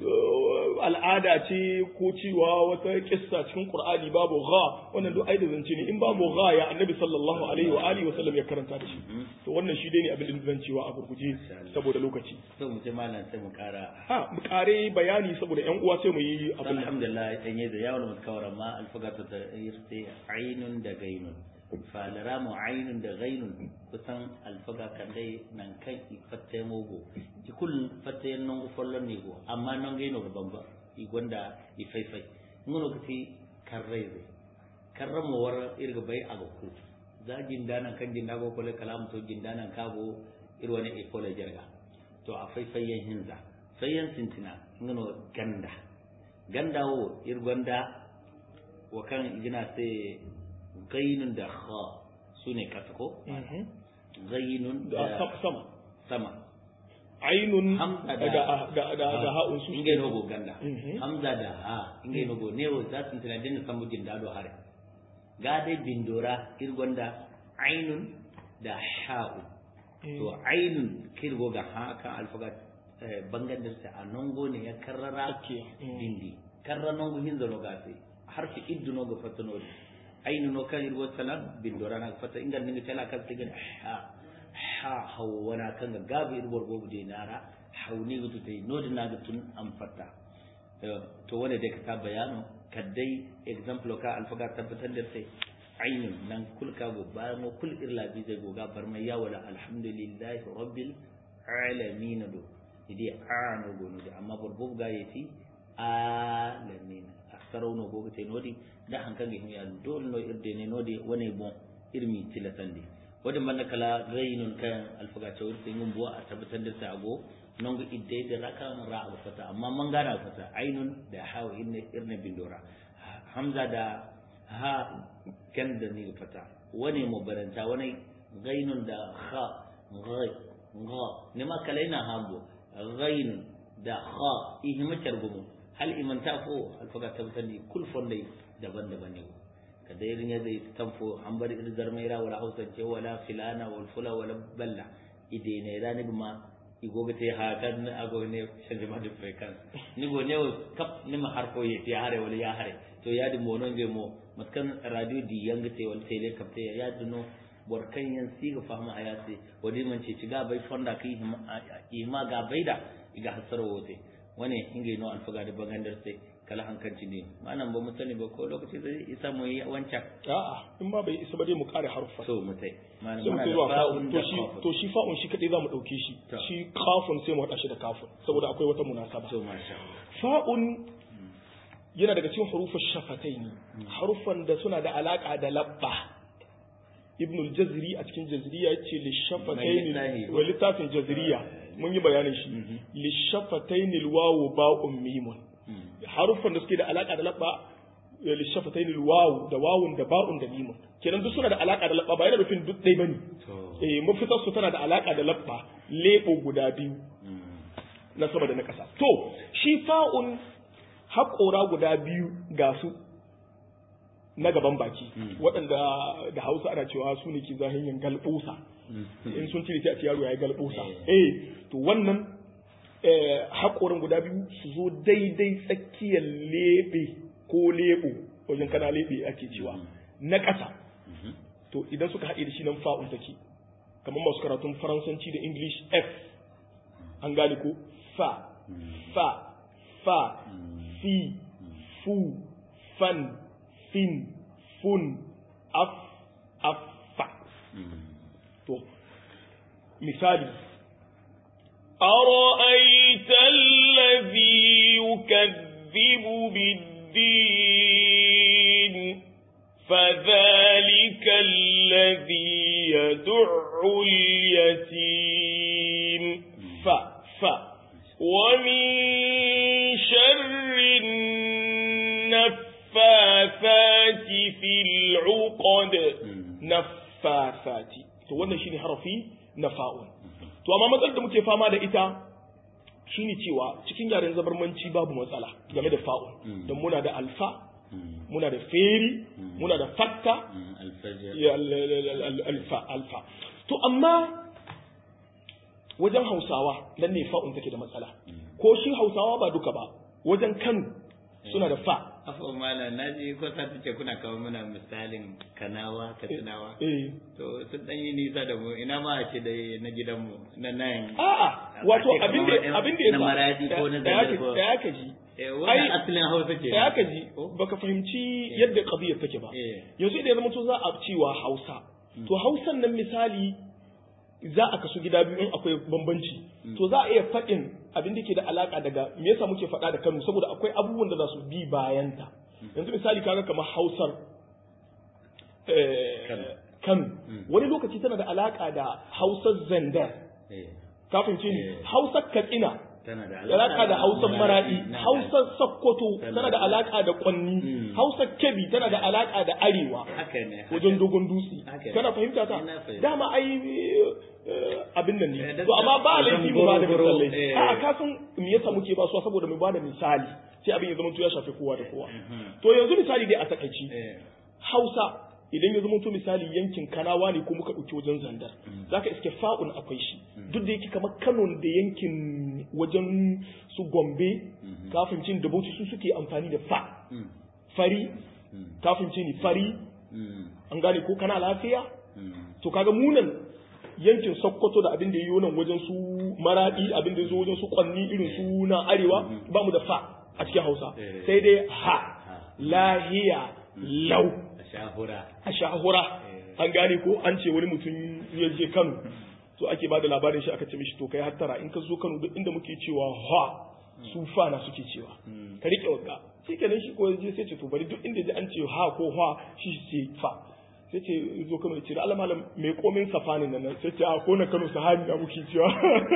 al'ada ce ko cewa wata kissa cikin Qur'ani babu gha wannan duk ai da zance ne in babu gha ya annabi sallallahu alaihi wa alihi wa sallam ya karanta da shi to wannan shi dai ne abin da zan cewa a gurguje saboda lokaci to mu je malam sai mu kara ha mu kare bayani saboda yan uwa sai mu yi abin alhamdulillah dan yayi da yawon mutkawara ma alfagata ta irti ainun da gainun fa laramu ainun da gainun kusan alfaga kan dai nan kai fatte mogo ki kul fatte nan go follon ne go amma nan gaino ga bamba i gonda i faifai ngono kati karreze karramo war irga bai aga ku za jindana kan jindago ko le kalam to jindana kago irwane e fola jarga to a faifayyen hinza sayyan sintina ngono ganda ganda wo irgonda wa kan igina sai gainun da kha sune katako gainun da sama sama ainun hamza da da da da ha'un su inge no go ganda hamza da ha inge no go newo za su tana dinga samu jin dado hare ga dai bindora irgonda ainun da ha'u to ainun kirgo ga ha kan alfaga bangan da ta anongo ne ya karrara dindi karra nongo hinzo no gase harfi iddu no go fatano ainun no kan irgo salam bindora na fata inga ninga tala kan tigan ha ha hawana kan ga gabi irgo go de nara hauni gutu tai nodi na gutun am fata to wanda da ka bayano kaddai example ka alfaga tabbatar da sai ainun nan kulka go ba mo kul irla bi zai go ga bar mai ya wala alhamdulillahi rabbil alamin do idi aano go no amma burbu ga yati alamin aksaro no go te nodi da hankan gi ya dol no irde ne nodi woni bon irmi tilatande wadi man kala gainun kan alfaga tawir sai ngum buwa a tabbatar da sa go nongo idde da rakan ra fata amma man gara fata ainun da hawa inne irne bindora hamza da ha kan da ni fata wani mubaranta wani gainun da kha gai ga ne ma kalaina hambo gainun da kha ihima targumu hal iman tafo alfaga tabtani kul fondai daban-daban ne kada irin ya zai tamfo an bar irin zarmaira wala hausance wala filana wal fula wala balla ide ne da ni ma igoga te ha kan ago ne shanje ma dufe kan ni go ne kap ni ma har ko ye ya hare wala ya hare to ya di monon ge mo matkan radio di yanga te wal tele kapte ya duno bor kan yan siga fahma ayati wadi man ce ci ga bai fonda kai ima ga baida iga hasaro wote wane inge no alfaga da bagandar sai kala hankanci ne ma'anan ba mu sani ba ko lokaci zai isa mu yi wancan a'a in ba bai isa ba dai mu kare haruffa so mu tai ma'anan muna da fa'un to shi to shi fa'un shi kadai zamu dauke shi shi kafun sai mu hada shi da kafun saboda akwai wata munasaba so masha fa'un yana daga cikin hurufin shafataini harufan da suna da alaka da labba ibn al-jazri a cikin jazriya yace li shafataini wa littafin jazriya mun yi bayanin shi li shafataini al-wawu ba'un mimun harufan da suke da alaka da labba li shafataini al-wawu da wawun da ba'un da mimun kenan duk suna da alaka da labba ba yana nufin duk dai bane eh mafitar su tana da alaka da labba lebo guda biyu na sama da na kasa to shi fa'un haƙora guda biyu ga su na gaban baki waɗanda da hausa ana cewa su ne ke zahinyin galɓosa in sun cire sai a ce yaro ya yi galɓosa eh to wannan haƙoran guda biyu su zo daidai tsakiyar leɓe ko leɓo wajen kana leɓe ake cewa na ƙasa to idan suka haɗe da shi nan fa'un take kamar masu karatun faransanci da english f an gane ko fa fa fa fi fu fan fin fun af affa to misali أرأيت الذي يكذب بالدين فذلك الذي يدع اليتيم ف ف ومن شر النفاثات في العقد نفاثات to wannan shine harafi na fa'un to amma matsalar da muke fama da ita shine cewa cikin yaren zabarmanci babu matsala game da fa'un don muna da alfa muna da feri muna da fatta alfa alfa to amma wajen hausawa nan ne fa'un take da matsala ko shi hausawa ba duka ba wajen kano suna da fa afo malam naji ko ta ce kuna kawo mana misalin kanawa katsinawa eh to sun dan yi nisa da mu ina ma a ce da na gidanmu na nan a'a wato abin da abin da na maradi ko na zallar ko da yake ji eh wannan asalin hausa ce da yake ji baka fahimci yadda qadiyar take ba yanzu idan ya zama to za a cewa hausa to hausan nan misali za a kasu gida biyu in akwai bambanci to za a iya faɗin abin da ke da alaka daga me yasa muke faɗa da Kano saboda akwai abubuwan da za su bi bayan ta yanzu misali kaga kamar Hausar Kano wani lokaci tana da alaka da Hausar Zandar kafin ce ni Hausar Katsina tana da alaka da Hausar Maradi Hausar Sokoto tana da alaka da Kwanni Hausar Kebbi tana da alaka da Arewa wajen dogon dutse kana fahimta ta dama ai abin nan ne to amma ba laifi mu ba da misali a ka san me yasa muke ba su saboda mu ba da misali sai abin ya zama to ya shafi kowa da kowa to yanzu misali dai a takaici Hausa idan ya zama to misali yankin Kanawa ne ko muka dauki wajen Zandar zaka iske fa'un akwai shi duk da yake kamar Kano da yankin wajen su Gombe kafin cin da Bauchi su suke amfani da fa fari kafin cin fari an gane ko kana lafiya to kaga munan yankin Sokoto da abin da yayi nan wajen su Maradi abin da yazo wajen su Kwanni irin su na arewa ba mu da fa a cikin Hausa sai dai ha lahiya lau a shahura an gane ko an ce wani mutum ya je Kano to ake bada labarin shi aka ce mishi to kai hattara in ka zo Kano duk inda muke cewa ha su fa na suke cewa ka rike wagga shikenan shi ko je sai ce to bari duk inda ji an ce ha ko ha shi ce fa sai ce zo Kano ce da Allah malam mai komin safanin nan sai ce a ko na Kano sahani da muke cewa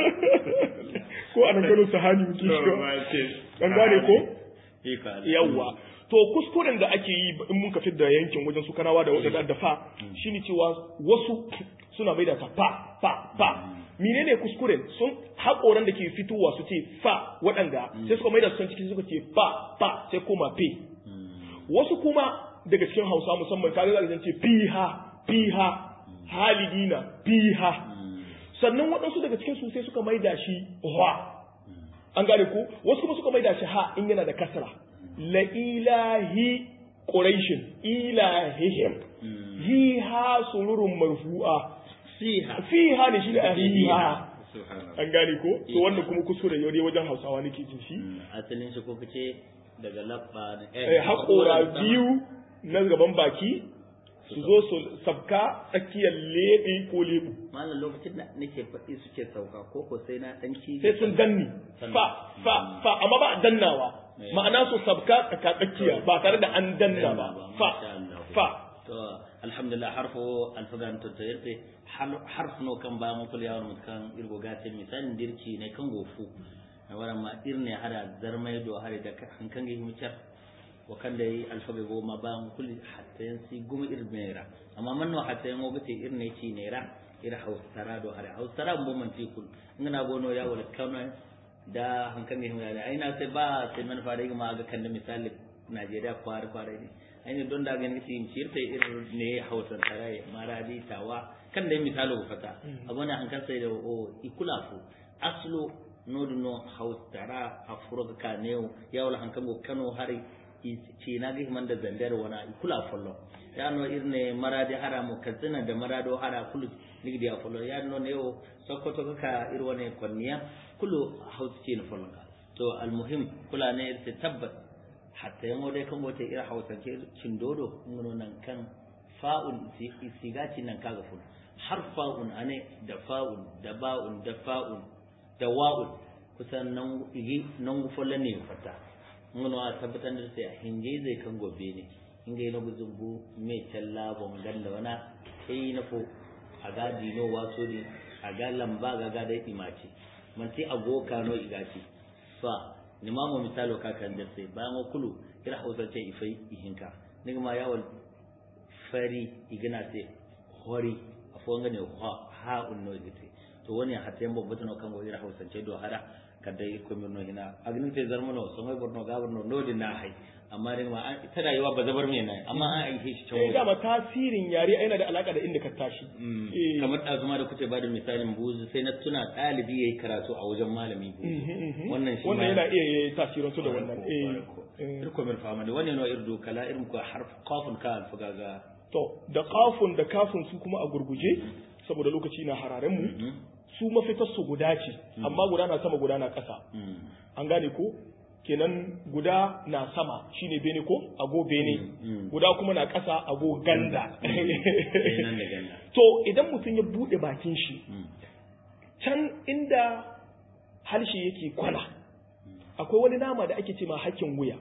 ko a Kano sahani muke cewa an gane ko yawwa to kuskuren da ake yi in mun ka fidda yankin wajen su Kanawa da wadanda da fa shine cewa wasu suna maida ta fa fa fa menene kuskuren sun hakoran da ke fitowa su ce fa wadanda sai suka maida su cikin suka ce fa fa sai koma pe wasu kuma daga cikin Hausa musamman kaga zaka ce fiha fiha halidina fiha sannan waɗansu daga cikin su sai suka maida shi ha an gane ko wasu kuma suka maida shi ha in yana da kasra la ilahi quraishin ilahihim hi ha sururun marfu'a fiha fiha ne shi da fiha an gane ko to wannan kuma kusure yau wajen Hausawa nake jin shi asalin shi ko kace daga labba eh haƙora biyu na gaban baki su zo su sabka tsakiyar lebe ko lebu malam lokacin da nake faɗi suke sauka ko ko sai na dan ci sai sun danni fa fa fa amma ba dannawa ma'ana su sabka tsaka tsakiya ba tare da an danna ba fa fa to alhamdulillah harfo alfagan to tayirte harf no kan ba mu kul yawon mutkan irgo gatin misalin dirci ne kan gofu wara ma irne hada zarmai do hare da hankan gi mutar wa kan da yi alfaga goma ba mu kul hatta yansi goma irmera amma man no hatta yango gate irne ci ne ra ira haustara do hare haustara mo man ti kul ngana gono ya wala kana da hankan gi mutar ai na sai ba sai man fara ma ga kan da misali Najeriya kwar kwar ne ai don da ganin shi cirta irin ne hausar taraye maradi tawa kan da misalo fata abona an kan sai da o ikulafu aslo nodu no haustara afuro ka ne ya wala an kan go Kano hari ci na ga man da zandar wana ikulafu lo ya no irne maradi haramu katsina da marado hara kulu nigdi ya follo ya no ne o sokoto ka irwane konniya kulu hausti ne follo to almuhim kula ne irte tabbat hatta yango dai kan wata ira hausance cin dodo ngono nan kan fa'un isigati nan kaga ful har fa'un ane da fa'un da ba'un da fa'un da wa'un kusan nan igi nan gufolla ne fata ngono a tabbatar da sai hinge zai kan gobe ne hinge na guzumbu me talla bon ganda wana sai na fo aga dino waso din aga lamba ga ga dai imaci man sai agoka no igati fa ni mamo misalo ka kan da sai bayan wa kulu ira hausance ifai ihinka ni ma yawal fari igana sai hori afo ngane ha ha unno igite to wani hatta yambo butano kan go ira hausance do hada kada ko mirno hina agnin sai zarmono so mai borno gabarno nodi na hai amma dai ma ita rayuwa ba zabar me nai amma an aike shi cewa dama tasirin yare yana da alaka da inda ka tashi kamar da zuma da kuke ba da misalin buzu sai na tuna dalibi yayi karatu a wajen malami buzu wannan shi wannan yana iya tasirin su da wannan eh irko mir fama ne wannan no irdu kala irin ko harf qafun ka alfagaga to da qafun da kafun su kuma a gurguje saboda lokaci na hararen mu su mafitar su guda ce amma guda na sama guda na ƙasa an gane ko kenan guda na sama shine bene ko ago bene guda kuma na ƙasa ago ganda to idan mutum ya bude bakin shi can inda harshe yake kwana akwai wani nama da ake ce ma hakkin wuya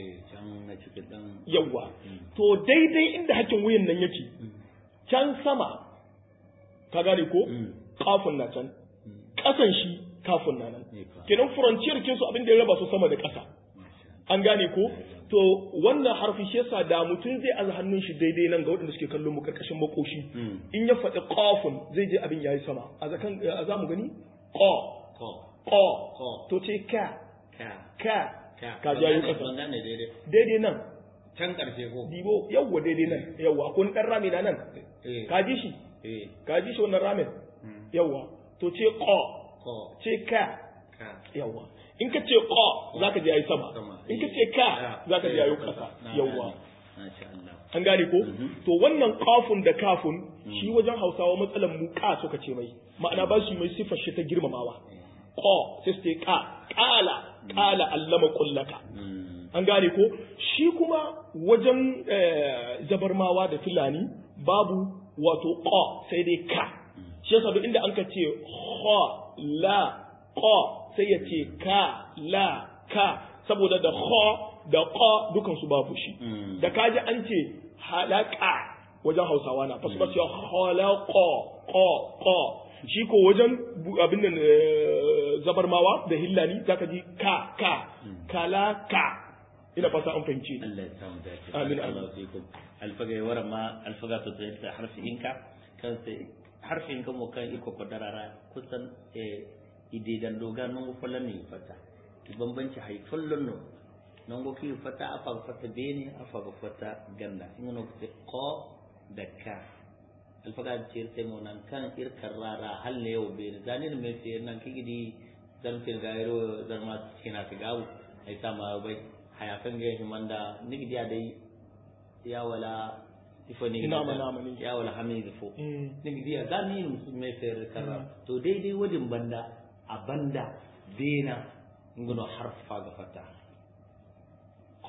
yawa to daidai inda hakkin wuyan nan yake can sama ka gane ko kafin na can ƙasan shi kafin na nan kenan frontier kin su abin da ya raba su sama da ƙasa an gane ko to wannan harfi shi yasa da mutum zai aza hannun shi daidai nan ga waɗanda suke kallon mu karkashin makoshi in ya faɗi qafun zai je abin yayi sama a zakan a zamu gani qa qa to ce ka ka ka ji yayi ƙasa daidai nan can ƙarshe ko dibo yawwa daidai nan yawwa akwai ɗan rami na nan ka ji shi ka ji shi wannan ramin yawwa to ce qa ce ka yawa in ka ce qa zaka je yayi sama in ka ce ka zaka je yayi kasa yawa an gane ko to wannan qafun da kafun shi wajen Hausawa matsalan mu ka suka ce mai ma'ana ba shi mai sifar shi ta girmamawa qa sai sai ka qala qala allama kullaka an gane ko shi kuma wajen zabarmawa da fulani babu wato qa sai dai ka shi yasa duk inda an ka ce kha la qa sai ya ce ka la ka saboda da kha da qa dukan su babu shi da kaji an ce halaka wajen Hausawa na fasu fasu halaqa qa qa shi ko wajen abin nan zabarmawa da hillani zaka ji ka ka kala ka ina fata an fahimci Allah ya samu dace amin Allah ya fikum alfaga wara ma alfaga to da harfi inka kan sai harfin kan mu kan iko kodarara kusan eh ididan doga non ko lan ni fata ki bambanci hay kullun no non go ki fata afa fata bene afa fata ganda ingono ko da ka alfaga ce sai mu nan kan ir karrara hal ne yau bene zanin me sai nan kigidi zan firgairo zan ma kina figawu ai sama bai haya kan ga himanda nigidi dai ya wala ifoni ina mana mani ya wala hamid fo nigi dia gani me fer kara to daidai wajin banda a banda bena ngono harfa ga fata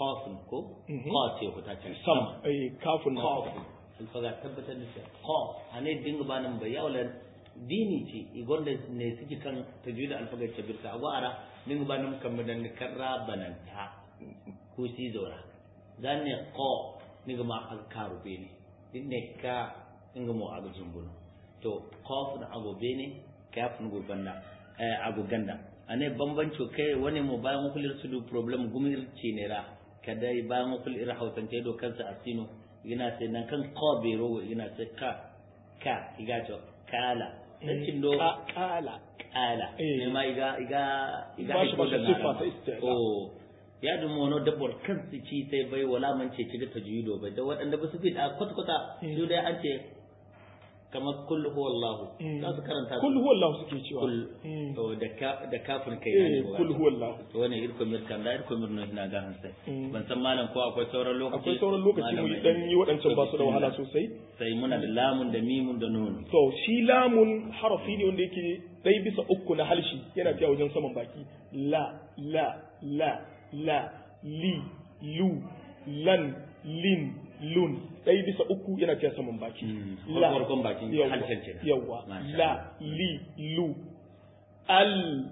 qafun ko qa ce ku ta ce sama eh kafun na qaf alfaga tabbatar da cewa qaf ane dinga banan bai yawlan dini ce igonda ne suke kan tajwid alfaga ce birta agwara dinga banan kan madan karra bananta ko si zora zanne qa dinga ma alkaru bene dinne ka dinga mo agu jumbuno to qaf na ago bene kafin go banda eh ago ganda ane bambanco kai wani mu bayan kulir su du problem gumir cinera kada bayan kulir hausance do kansa asino ina sai nan kan qabiro ina sai ka ka iga to kala dan cindo kala kala ne ma iga iga iga ko da sifa ta istila oh ya dum mono dabbar kansu ci sai bai wala man ce ci da tajwido bai da wadanda ba su fi da kwata kwata su dai an ce kamar kullu huwallahu za su karanta kullu huwallahu suke cewa to da ka da kafin kai ne kullu huwallahu to wannan irko mir kan da irko mir no ina ga hansa ban san malam ko akwai sauran lokaci akwai sauran lokaci mu dan yi wadancan ba su da wahala sosai sai muna da lamun da mimun da nun to shi lamun harafi ne wanda yake dai bisa uku na halshi yana tafiya wajen saman baki la la la la li lu lan lin lun ɗaya bisa uku yana fiye saman baki. La farkon bakin halshen ce. Yawwa. La li lu al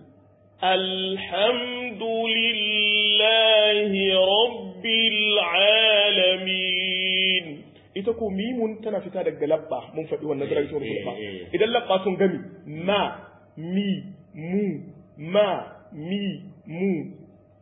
alhamdulillahi rabbil alamin. Ita ko mimun tana fita daga labba mun faɗi wannan zira ita wani ba. Idan labba sun gami ma mi mu ma mi mu.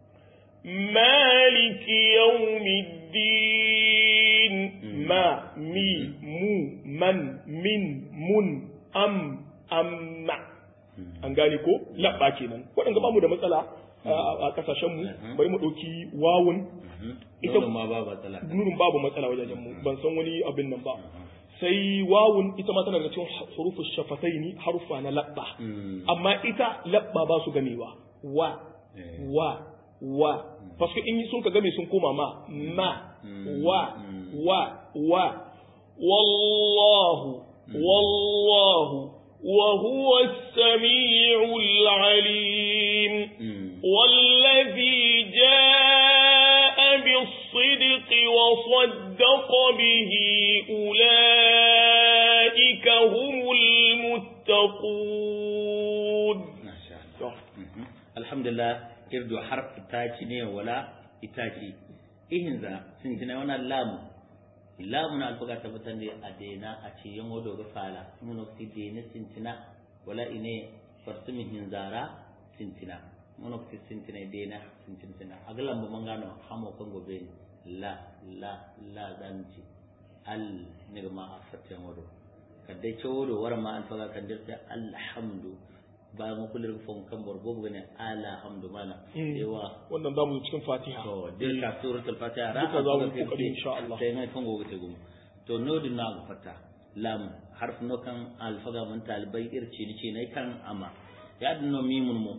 Maliki yawmiddin. Ma, mi, mu, man, min, mun, am, amma. An gane ko? Labba kenan. Waɗanda ba mu da matsala a ƙasashenmu, bari mu ɗauki wawun. Ita ma babu matsala. Nunin babu matsala wajen mu, ban san wani abin nan ba. Sai wawun ita ma tana daga cikin hurufin shafataini harufa na labba. Amma ita labba ba su gamewa. Wa, wa, wa. Paske in sun ka game sun koma ma, ma, wa, wa, wa. Wallahu, wallahu, wa huwa as-sami'ul 'alim. والذي جاء بالصدق وصدق به أولئك هم المتقون. ما شاء الله. الحمد لله. irdo harf taci ne wala itaci ihinza sintina wana lamu lamu na alfaga tabbatar da adena a ce yan wado ga fala mun fi dena sintina wala ine farsumi hinzara sintina mun fi sintina dena sintina agalan mu mangano hamo kan gobe la la la zanci al nigma afatta wado kadai ce wado warma alfaga kan dirta alhamdu ba mu kullu fon kan borbo gane ala hamdu mana yawa wannan zamu cikin Fatiha to dai ka suratul Fatiha ra duka zamu kokari insha Allah sai mai kan gobe gumu to nodin na ga fata lam harf no kan alfaga mun talibai irci ni ne kan amma ya dinno mimun mu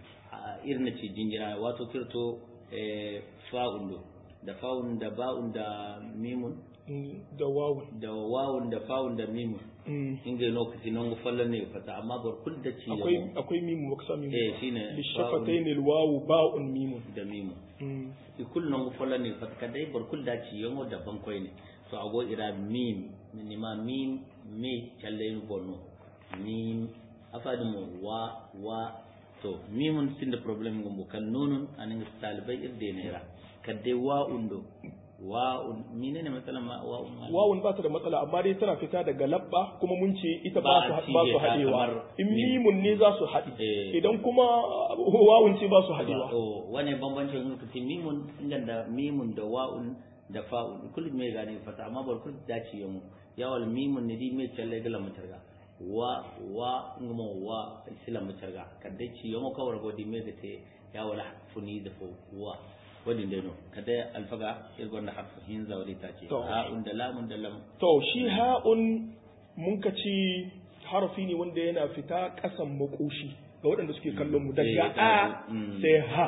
irna ci jingira wato kirto eh fa'un da fa'un da ba'un da mimun da wawun da wawun da fa'un da mimun inga lokaci nan fallan ne fata amma bar kul da ci akwai akwai mimu baka sami eh shine li shafatayn al wawu ba'un mimun da mimun mm kul nan fallan ne fata kadai bar kul da ci yamo da ban koi ne to ago ira mim min ma mim me challe no bonno mim afadi mo wa wa to mimun sin da problem ngum kan nunun anin talibai irde ne ra kadai wa undo wa'un menene matsalan ma wa'un wa'un ba ta da matsala amma dai tana fita daga labba kuma mun ce ita ba su ba su hadewa in mimun ne za su haɗe idan kuma wa'un ce ba su hadewa to wane bambancin mutum mimun inda da mimun da wa'un da fa'un kullum me gane fata amma bar kun dace yamu yawal mimun ne di me challe gala mutarga wa wa ngumo wa islam mutarga kadai ci yamu kawar godi me gate yawal funi da fo wa wadin dai no kada alfaga irgon da harfa hin zawali ta ce ha'un da lamun da lam to shi ha'un mun ka ci harfi ne wanda yana fita kasan makoshi ga waɗanda suke kallon mu daga a sai ha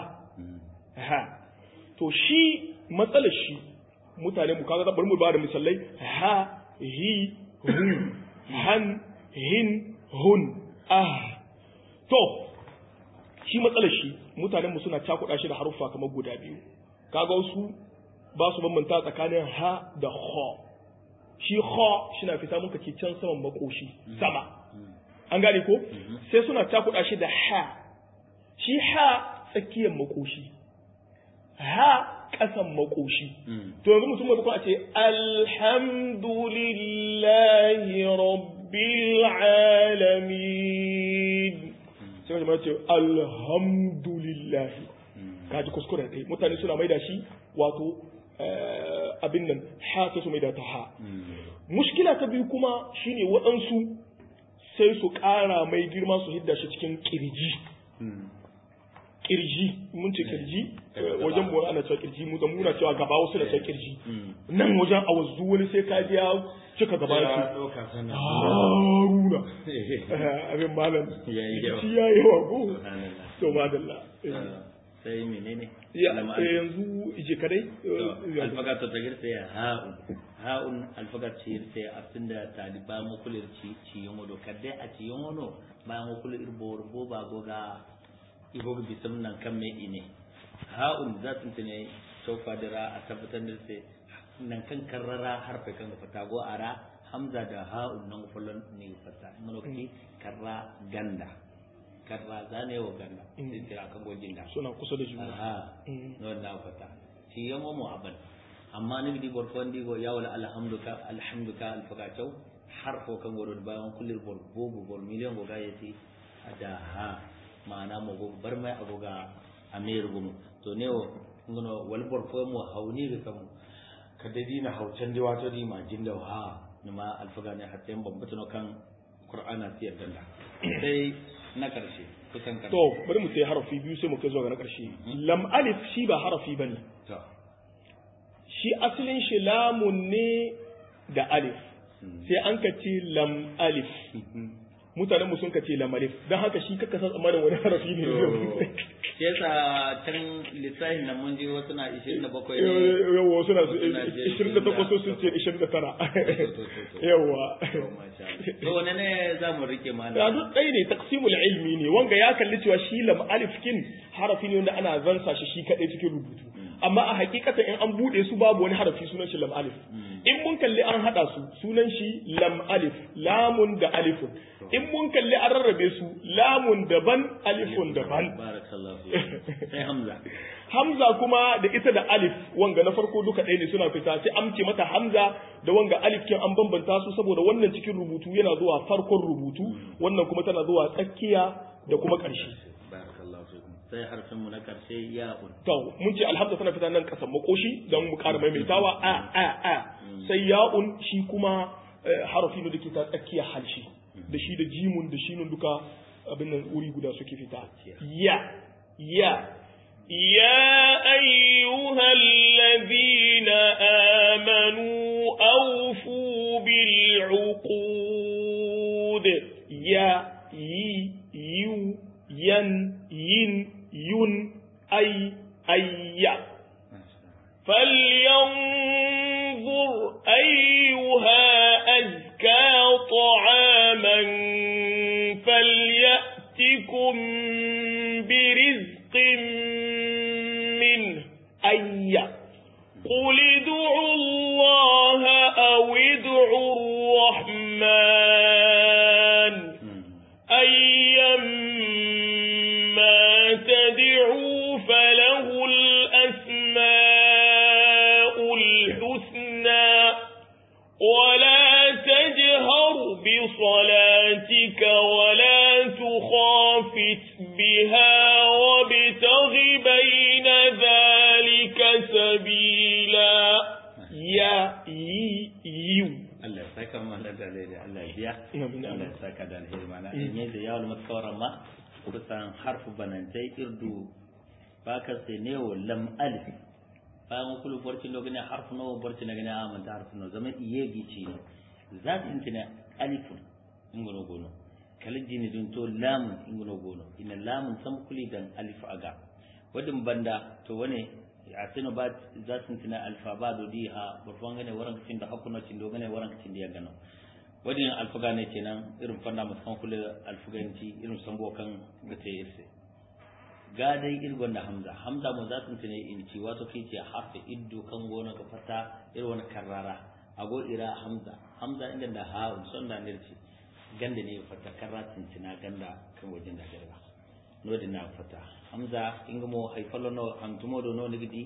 ha to shi matsalar shi mutane mu kaga bari mu ba da misalai ha hi hu han hin hun ah to shi matsalar shi mutanen mu suna cakuɗa shi da haruffa kamar guda biyu kaga wasu ba su bambanta tsakanin ha da kha shi kha shina fita muka ce can saman makoshi sama an gane ko sai suna takuda shi da ha shi ha tsakiyar makoshi ha kasan makoshi to yanzu mutum ba a ce alhamdulillahi rabbil alamin sai wani ce alhamdulillahi kaji kuskure ɗaya mutane suna maida shi wato abin nan ha sai su maida ta ha mushkila ta biyu kuma shine waɗansu sai su ƙara mai girma su hidda shi cikin kirji kirji mun ce kirji wajen mu ana cewa kirji mu da muna cewa gaba wasu da cewa kirji nan wajen a wazu wani sai ka ji ya cika gaba shi haruna abin malam shi ya yi wa go to madalla sai menene yanzu ije kadai alfaga ta tagir sai ha'un ha'un alfaga ce sai abinda taliba mu kulir ci ci yomo do kadde a ci yomo no ba mu kulir bo bo ba goga ibo bi sam nan kan me ine ha'un za su tune sofa dira a tabbatar da sai nan kan karrara harfe kan fata go ara hamza da ha'un nan kullun ne fata mun lokaci karra ganda karra zane wa ganda sai tira kan gojin da suna kusa da juna ha no na fata shi yamo mu aban amma ni di borfon di go yawla alhamduka alhamduka alfaqatau harfo kan godo bayan kullir bor bobu bor miliyon go gayati ada ha ma'ana mu go bar mai agoga amir gumu to ne o ngono wal borfo mu hauni ga kamu kadadi na haucan di wato di ma jinda ha nima alfaga ne hatta yan bambata no kan qur'ana sai danda sai na karshe kusan karshe to bari mu sai harafi biyu sai mu kai zuwa ga na karshe lam alif shi ba harafi bane to shi asalin shi lamun ne da alif sai an ka ce lam alif mutanen mu sun ka ce lam alif dan haka shi kaka san tsammanin wani harafi ne shi yasa can lissahin nan mun je wasu na ishirin da bakwai ne yawa wasu na ishirin da takwas sun ce ishirin da tara yawa to wane ne za mu rike ma da duk ɗaya ne taqsimul ilmi ne wanga ya kalli cewa shi lam alif kin harafi ne wanda ana zansa shi shi kadai cikin rubutu amma a hakikatan in an bude su babu wani harafi sunan shi lam alif in mun kalli an hada su sunan shi lam alif lamun da alifun in mun kalli an rarrabe su lamun daban alifun daban barakallahu sai hamza hamza kuma da ita da alif wanga na farko duka ɗaya ne suna fita sai amce mata hamza da wanga alif kin an bambanta su saboda wannan cikin rubutu yana zuwa farkon rubutu wannan kuma tana zuwa tsakiya da kuma ƙarshe sai harfin mu na karshe ya'un to mun ce alhamza tana fita nan kasan makoshi dan mu ƙara maimaitawa a a a sai ya'un shi kuma harafi ne dake ta tsakiya halshi da shi da jimun da shinun duka abin nan wuri guda suke fita ya ya يا أيها الذين آمنوا أوفوا بالعقود يا يي يو ين ين ين أي أي فلينظر أيها أزكى طعاما فليأتكم برزق منه أي قل ادعوا الله أو ادعوا الرحمن أيما تدعوا فله الأسماء الحسنى ولا تجهر بصلاتك ولا تخافت بها وابتغ بين ذلك سبيلا يا يي يو Allah saka mana da alheri Allah biya Allah saka da alheri mana in yi da yawon matkawar ma kusan harfu banantai irdu baka sai ne wa lam alif bayan kullu barci no gane harfu no barci na gane amanta harfu no zaman iye gici za ta intina alifun ingono gono kaliji ne dun to lam ingono gono ina lamun sam kuli dan alif aga wadin banda to wane a sino ba za su tuna alfa do di ha burfan gane waran kacin da hakuna cin do gane waran kacin da ya gano wadin alfa ne kenan irin fanda musamman kullu alfuganci irin sambo kan gace irse ga dai irgon da hamza hamza mu za su tune in ci wato kai ce harfi iddu kan gona ka fata irwan karrara ago ira hamza hamza inda da ha son da nirci ganda ne fata karratin tina ganda kan wajen da garba no din na fata hamza inga mo haifalo no hantumo do no nigidi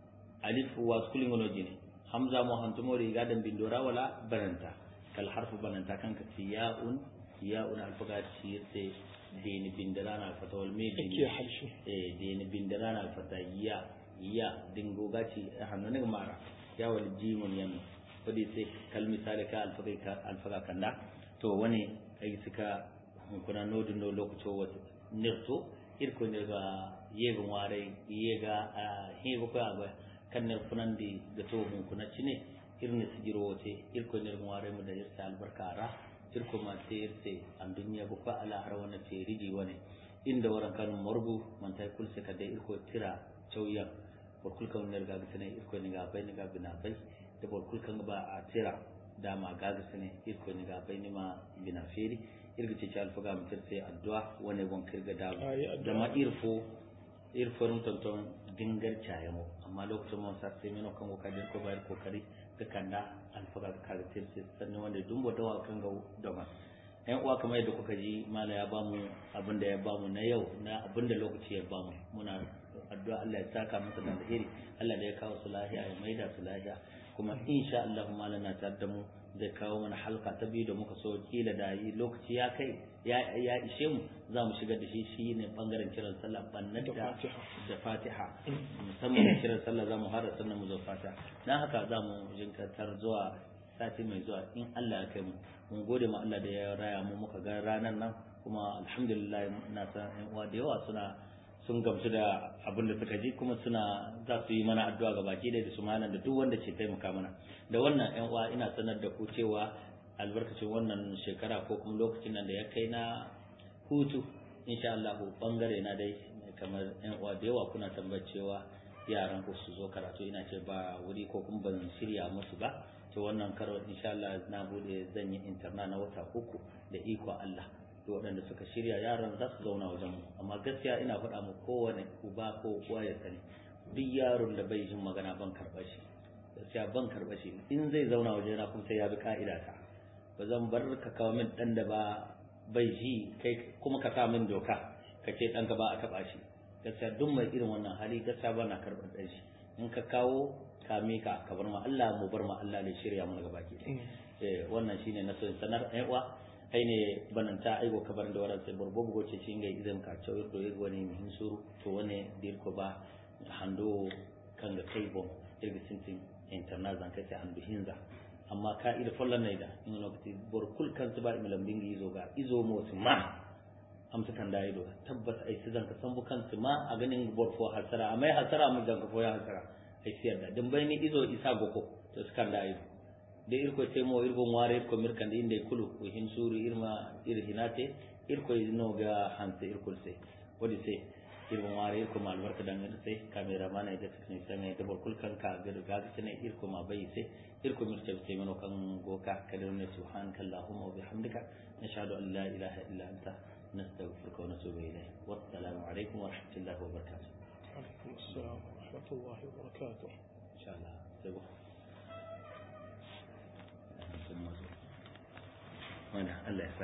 alif wa kulin no jini hamza mo hantumo ri gadan bindora wala baranta kal harfu baranta kan ka ya'un ya'un alfaga sirte deni bindirana fata wal me ke halshi eh deni bindirana fata ya ya dingo gaci hannu ne mara ya wal jimun yan kodi sai kal misali ka alfaga ka alfaga kanda to wani ai suka kuna nodin no lokaco wata nirto irko ne ga yega ware yega hego ko aga kan ner funandi da to mun kuna cine irne sigiro wote irko ne ga ware mu da yarsa albarkara irko ma terte an dunya ko fa ala har wannan ce riji wani inda waran kan morgu man tay kulse ka dai irko tira chawya ko kulkan ne ga gitsane irko ne ga bai ne ga bina bai da ko kulkan ba a tira dama ga gitsane irko ne ga bai ne ma bina feri irga ce alfa ga mutar sai addu'a wani gon kirga da da ma irfo irfo rum tonton dingar chayamo amma lokacin mun sa sai meno kan ko kadir ko bayar kokari da kanda alfaga karatir sai sannan wanda dumbo dawa kan ga dama ɗan uwa kamar yadda kuka ji mala ya bamu abin da ya bamu na yau na abin da lokaci ya bamu muna addu'a Allah ya saka masa da alheri Allah da ya kawo su lahiya ya maida su lahiya kuma insha Allah mala na tar da mu zai kawo mana halka ta biyu da muka so kila da yi lokaci ya kai ya ya ishe mu za mu shigar da shi shine bangaren kiran sallah bannan da da Fatiha musamman kiran sallah za mu fara sannan mu zo Fatiha dan haka za mu jinkatar zuwa sati mai zuwa in Allah ya kai mu mun gode ma Allah da ya raya mu muka ga ranar nan kuma alhamdulillah ina san ƴan uwa da yawa suna sun gamsu da abin da suka ji kuma suna za su yi mana addu'a ga baki da su malam da duk wanda ke taimaka mana da wannan ƴan uwa ina sanar da ku cewa albarkacin wannan shekara ko kuma lokacin nan da ya kai na hutu insha Allah bangare na dai kamar ƴan uwa da yawa kuna tambayar cewa yaran ku su zo karatu ina ce ba wuri ko kuma ban shirya musu ba to wannan karo insha Allah na bude zan yi interna na wata uku da iko Allah to waɗanda suka shirya yaran za su zauna wajen mu amma gaskiya ina faɗa mu kowane uba ko uwa ya sani duk yaron da bai jin magana ban karɓa shi gaskiya ban karɓa shi in zai zauna waje na kuma sai ya bi ka'ida ta ba zan bar ka kawo min ɗan da ba bai ji kai kuma ka sa min doka ka ce ɗan ka ba a taɓa shi gaskiya duk mai irin wannan hali gaskiya ba na karɓar ɗan shi in ka kawo ka mika ka bar ma Allah mu bar ma Allah ne shirya mu gaba ki eh wannan shine na so sanar ai uwa ai ne bananta ai go kabar da waran sai borbo bugo ce shinga idan ka cewa do yi wani min suru to wane dir ko ba hando kan ga kai bon irga sintin internet zan kai hando hinza amma ka ida follan ne da in lokaci bor kul kan su ba imilam dingi izo ga izo mo su ma amsa kan da ido tabbas ai su zan ka san bukan su ma a ganin bor fo hasara amma hasara mu zan ka fo ya hasara ai siyar da dan bayni izo isa goko to su kan da ido de irko temo irgon ware ko mirkande inde kulu ko hin suru irma irhinate irko no ga hanse irkol se wodi se irgon ware irko mal barka dan se kamera mana ida tikni same da bol kul kan ka ga ga tene irko ma bai se irko mirce se meno kan goka kadawne subhanaka allahumma wa bihamdika nashhadu an la ilaha illa anta nastaghfiruka wa natubu ilayk wassalamu alaikum wa rahmatullahi wa barakatuh alaikum assalam wa rahmatullahi wa barakatuh inshallah sai wannan Allah ya